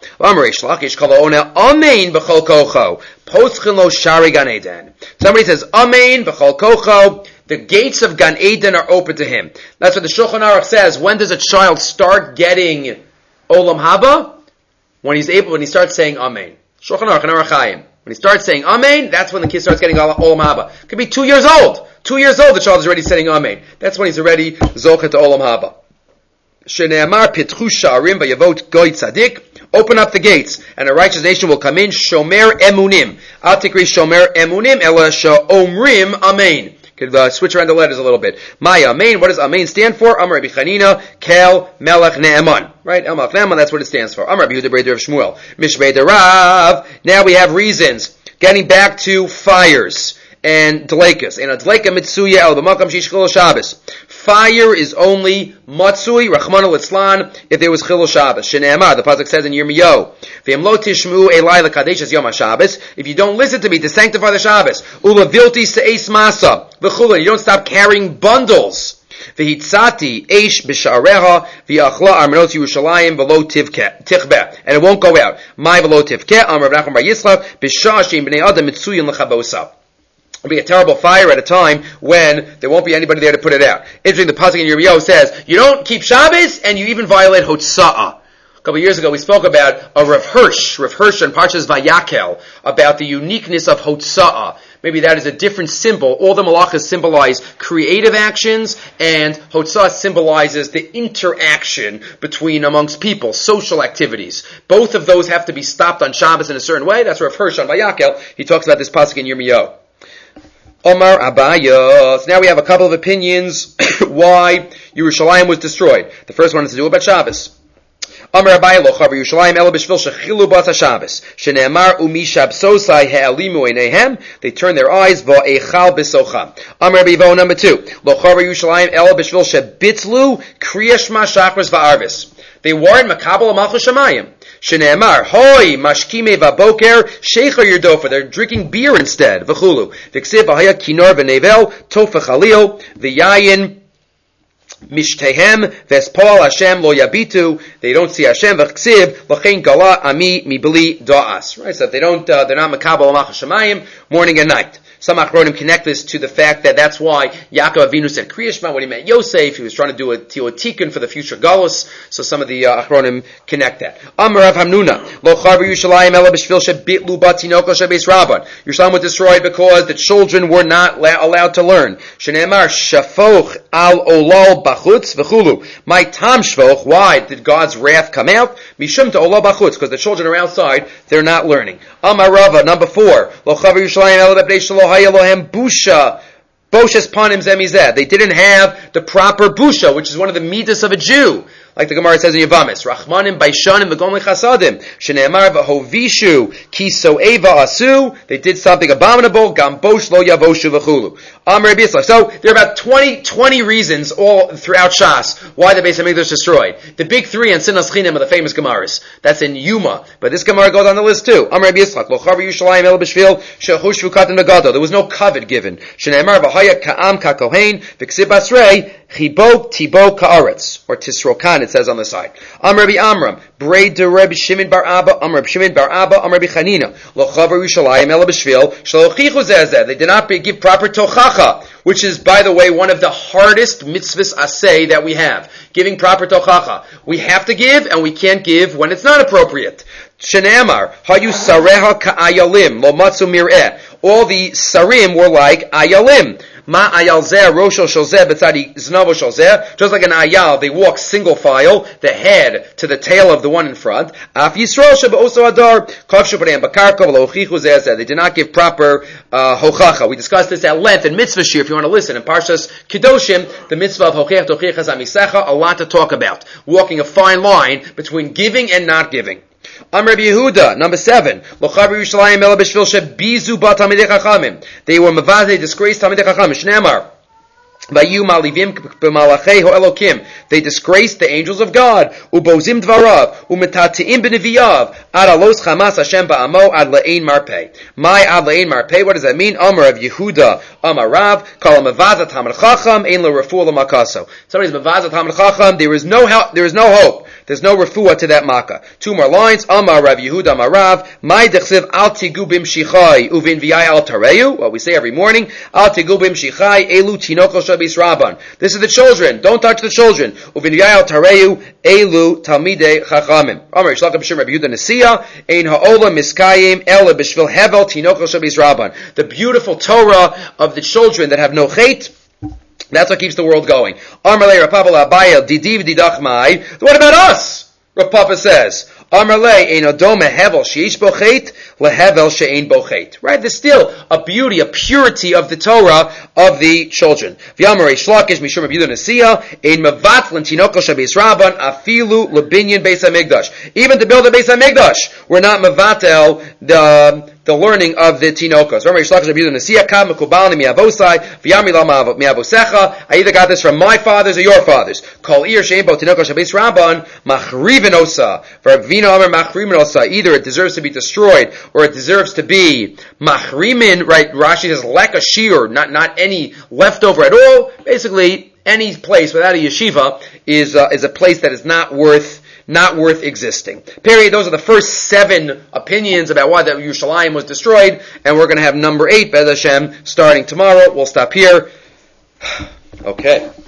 Somebody says, Amen b'chol kocho. The gates of Gan Eden are open to him. That's what the Shulchan Aruch says. When does a child start getting Olam Haba? When he starts saying Amen. Shulchan Aruch and Aruch Chaim. When he starts saying Amen, that's when the kid starts getting Olam Haba. Could be 2 years old. 2 years old, the child is already saying Amen. That's when he's already Zocha to Olam Haba. Shene'amar pitchu sha'arim v'yavot goy tzadik. Open up the gates, and a righteous nation will come in. Shomer emunim. Al tikri shomer emunim ela sha'omrim amen. Could switch around the letters a little bit. My amen. What does amen stand for? Amar Rabbi Chanina kel melech ne'eman. Right? El melech ne'eman. That's what it stands for. Amar Rabbi Yehuda Breder of Shmuel. Mishmei derav. Now we have reasons. Getting back to fires and dleikas. And a dleika mitzuya el b'makam shishchil Shabbos. Fire is only matzui, rachmana litzlan, if there was chilul Shabbos. Shene'amar, the pasuk says in Yirmiyahu, v'em lo tishmu elai l'kadesh es yom HaShabbos, if you don't listen to me to sanctify the Shabbos, ula vilti se'es masa, v'chulun, you don't stop carrying bundles. V'hitzati eish b'sha'areha, v'yachla armenot Yerushalayim v'lo tichbeh, and it won't go out. Mai v'lo tivkeh, amar Rav Nachman bar Yitzchak, b'sha'ashim b'nei adam mitzuyin l'chabosa. It'll be a terrible fire at a time when there won't be anybody there to put it out. Interesting, the pasuk in Yirmiyahu says, you don't keep Shabbos, and you even violate Hotza'ah. A couple of years ago, we spoke about a Rav Hirsch and Parshas Vayakel, about the uniqueness of Hotza'ah. Maybe that is a different symbol. All the malachas symbolize creative actions, and Hotza'ah symbolizes the interaction between amongst people, social activities. Both of those have to be stopped on Shabbos in a certain way. That's Rav Hirsch on Vayakel. He talks about this pasuk in Yirmiyahu. Omar Abaya. So now we have a couple of opinions why Yerushalayim was destroyed. The first one has to do about Shabbos. Omar Abaya lo chaver Yerushalayim ela b'shvil shechilu bas haShabbos. Shene'amar umishabsosai he'alimu einehem. They turn their eyes va'echal b'socha. Omar Abivo number 2. Lo chaver Yerushalayim ela b'shvil shebitzlu kriyash ma shachris va'arvis. They weren't makabel malchus shamayim. Shene'emar, hoi, mashkime vaboker, sheikha yirdofa. They're drinking beer instead. V'chulu. V'ksiv v'haya kinor v'nevel, tofa chalil, v'yayin, mishtehem, v'espol Hashem lo yabitu. They don't see Hashem. V'ksiv, l'chein gala ami mibli da'as. Right, so if they're not makabel malchus shamayim, morning and night. Some Achronim connect this to the fact that that's why Yaakov Avinu said Kriya Shema when he met Yosef. He was trying to do a tikkun for the future galus. So some of the Achronim connect that. Amar Rav Hamnuna Lo Charvu Yerushalayim Ela B'Shvil Shebitlu Batinoko Shebeis Rabban. Yerushalayim was destroyed because the children were not allowed to learn. Shene'emar Shafoch Al Olal Bachutz V'Chulu. My Tam Shfoch. Why did God's wrath come out? Mishum to Olal Bachutz, because the children are outside. They're not learning. Amar Rava number 4. Lo Charvu Yerushalayim Ela B'Bnei Shaloh. They didn't have the proper busha, which is one of the midas of a Jew. Like the Gemara says in Yavamis, Rachmanim Baishanim V'Gomli Chasadim, Shneimar V'Hovishu Kiso Eva Asu. They did something abominable. Gambosh Lo Yavoshu V'Chulu. Rabbi Yitzchak. So there are about 20 reasons all throughout Shas why the Beis Hamikdash destroyed. The big three and Sinas Chinim are the famous Gemaras. That's in Yuma, but this Gemara goes on the list too. Rabbi Yitzchak. Lo Chavar Yushalayim El B'Shvil Shechush V'Katan V'Gado. There was no covet given. Shneimar V'Haya Ka'am Ka'Kohen V'Ksib Asrei Chibok Tibo Ka'aretz, or Tisrokan, it says on the side. Rabbi Amram, Brei de Rabbi Shimon bar Abba, Rabbi Shimon bar Abba, Rabbi Chanina, Lo Chavar Yushalayim Ela B'Shvil, Shelo Chichu Zezeh. They did not give proper tochacha, which is, by the way, one of the hardest mitzvahs aseh that we have. Giving proper tochacha. We have to give, and we can't give when it's not appropriate. Shene'amar, Hayu Sareha Ka'ayalim, Lo Matzu Mir'eh. All the sarim were like ayalim. Ma ayal zeh, rosho shel zeh, betzadi znavo shel zeh. Just like an ayal, they walk single file, the head to the tail of the one in front. Af Yisrael sheba oso adar, kav shuparem bakarko, v'lo chichu zeh zeh. They did not give proper hochacha. We discussed this at length in mitzvah shir, if you want to listen. In Parshas Kedoshim, the mitzvah of hochech tochech hazamisecha, a lot to talk about. Walking a fine line between giving and not giving. Rabbi Yehuda, number 7. They were mavazeh, disgraced Talmidei Chachamim. Shneimar. They disgraced the angels of God. Ubozim dvarav, umetatiim b'neviyav, ad alos chamas Hashem ba'amo ad le'ein marpei. My ad le'ein marpei, what does that mean? Amar of Yehuda, Amar Rav, kol mavazah Talmid Chacham, ein lo refuah l'makaso. Somebody's mavazah Talmid Chacham, there is no hope. There's no refuah to that makkah. 2 more lines. Amar Rav Yehuda, Amar Rav, my dechsiv al tigu b'mshichai, uvin v'yai al tareyu, what we say every morning, al tigu b'mshichai, elu tinokol shabis rabban. This is the children. Don't touch the children. Uvin v'yai al tareyu, elu talmidei chachamim. Amar Yishlach b'shem Rabbi Yehuda Nesiya, ein ha'ola miskayim, ele b'shvil hevel tinokol shabis rabban. The beautiful Torah of the children that have no chait, that's what keeps the world going. Amarle Rapapa Abayel Didiv Didachmai. What about us? Rapapa says. Amarle Ein Odome Hevel Sheish Bochet LeHevel She'ein Bochet. Right? There's still a beauty, a purity of the Torah of the children. V'Amarei Shlakish Mishum Rabbi Yehuda Nesiya Ein Mevatlen Tinokol Shabeis Rabban Afilu Lebinyan Beis HaMikdash. Even to build a Beis HaMikdash, we're not mevatel the learning of the Tinokos. I either got this from my fathers or your fathers. Either it deserves to be destroyed or it deserves to be machrimin, right? Rashi says lekashir, not any leftover at all. Basically, any place without a yeshiva is a place that is not worth existing. Period. Those are the first 7 opinions about why that Yerushalayim was destroyed, and we're going to have number 8, Be'ez Hashem, starting tomorrow. We'll stop here. Okay.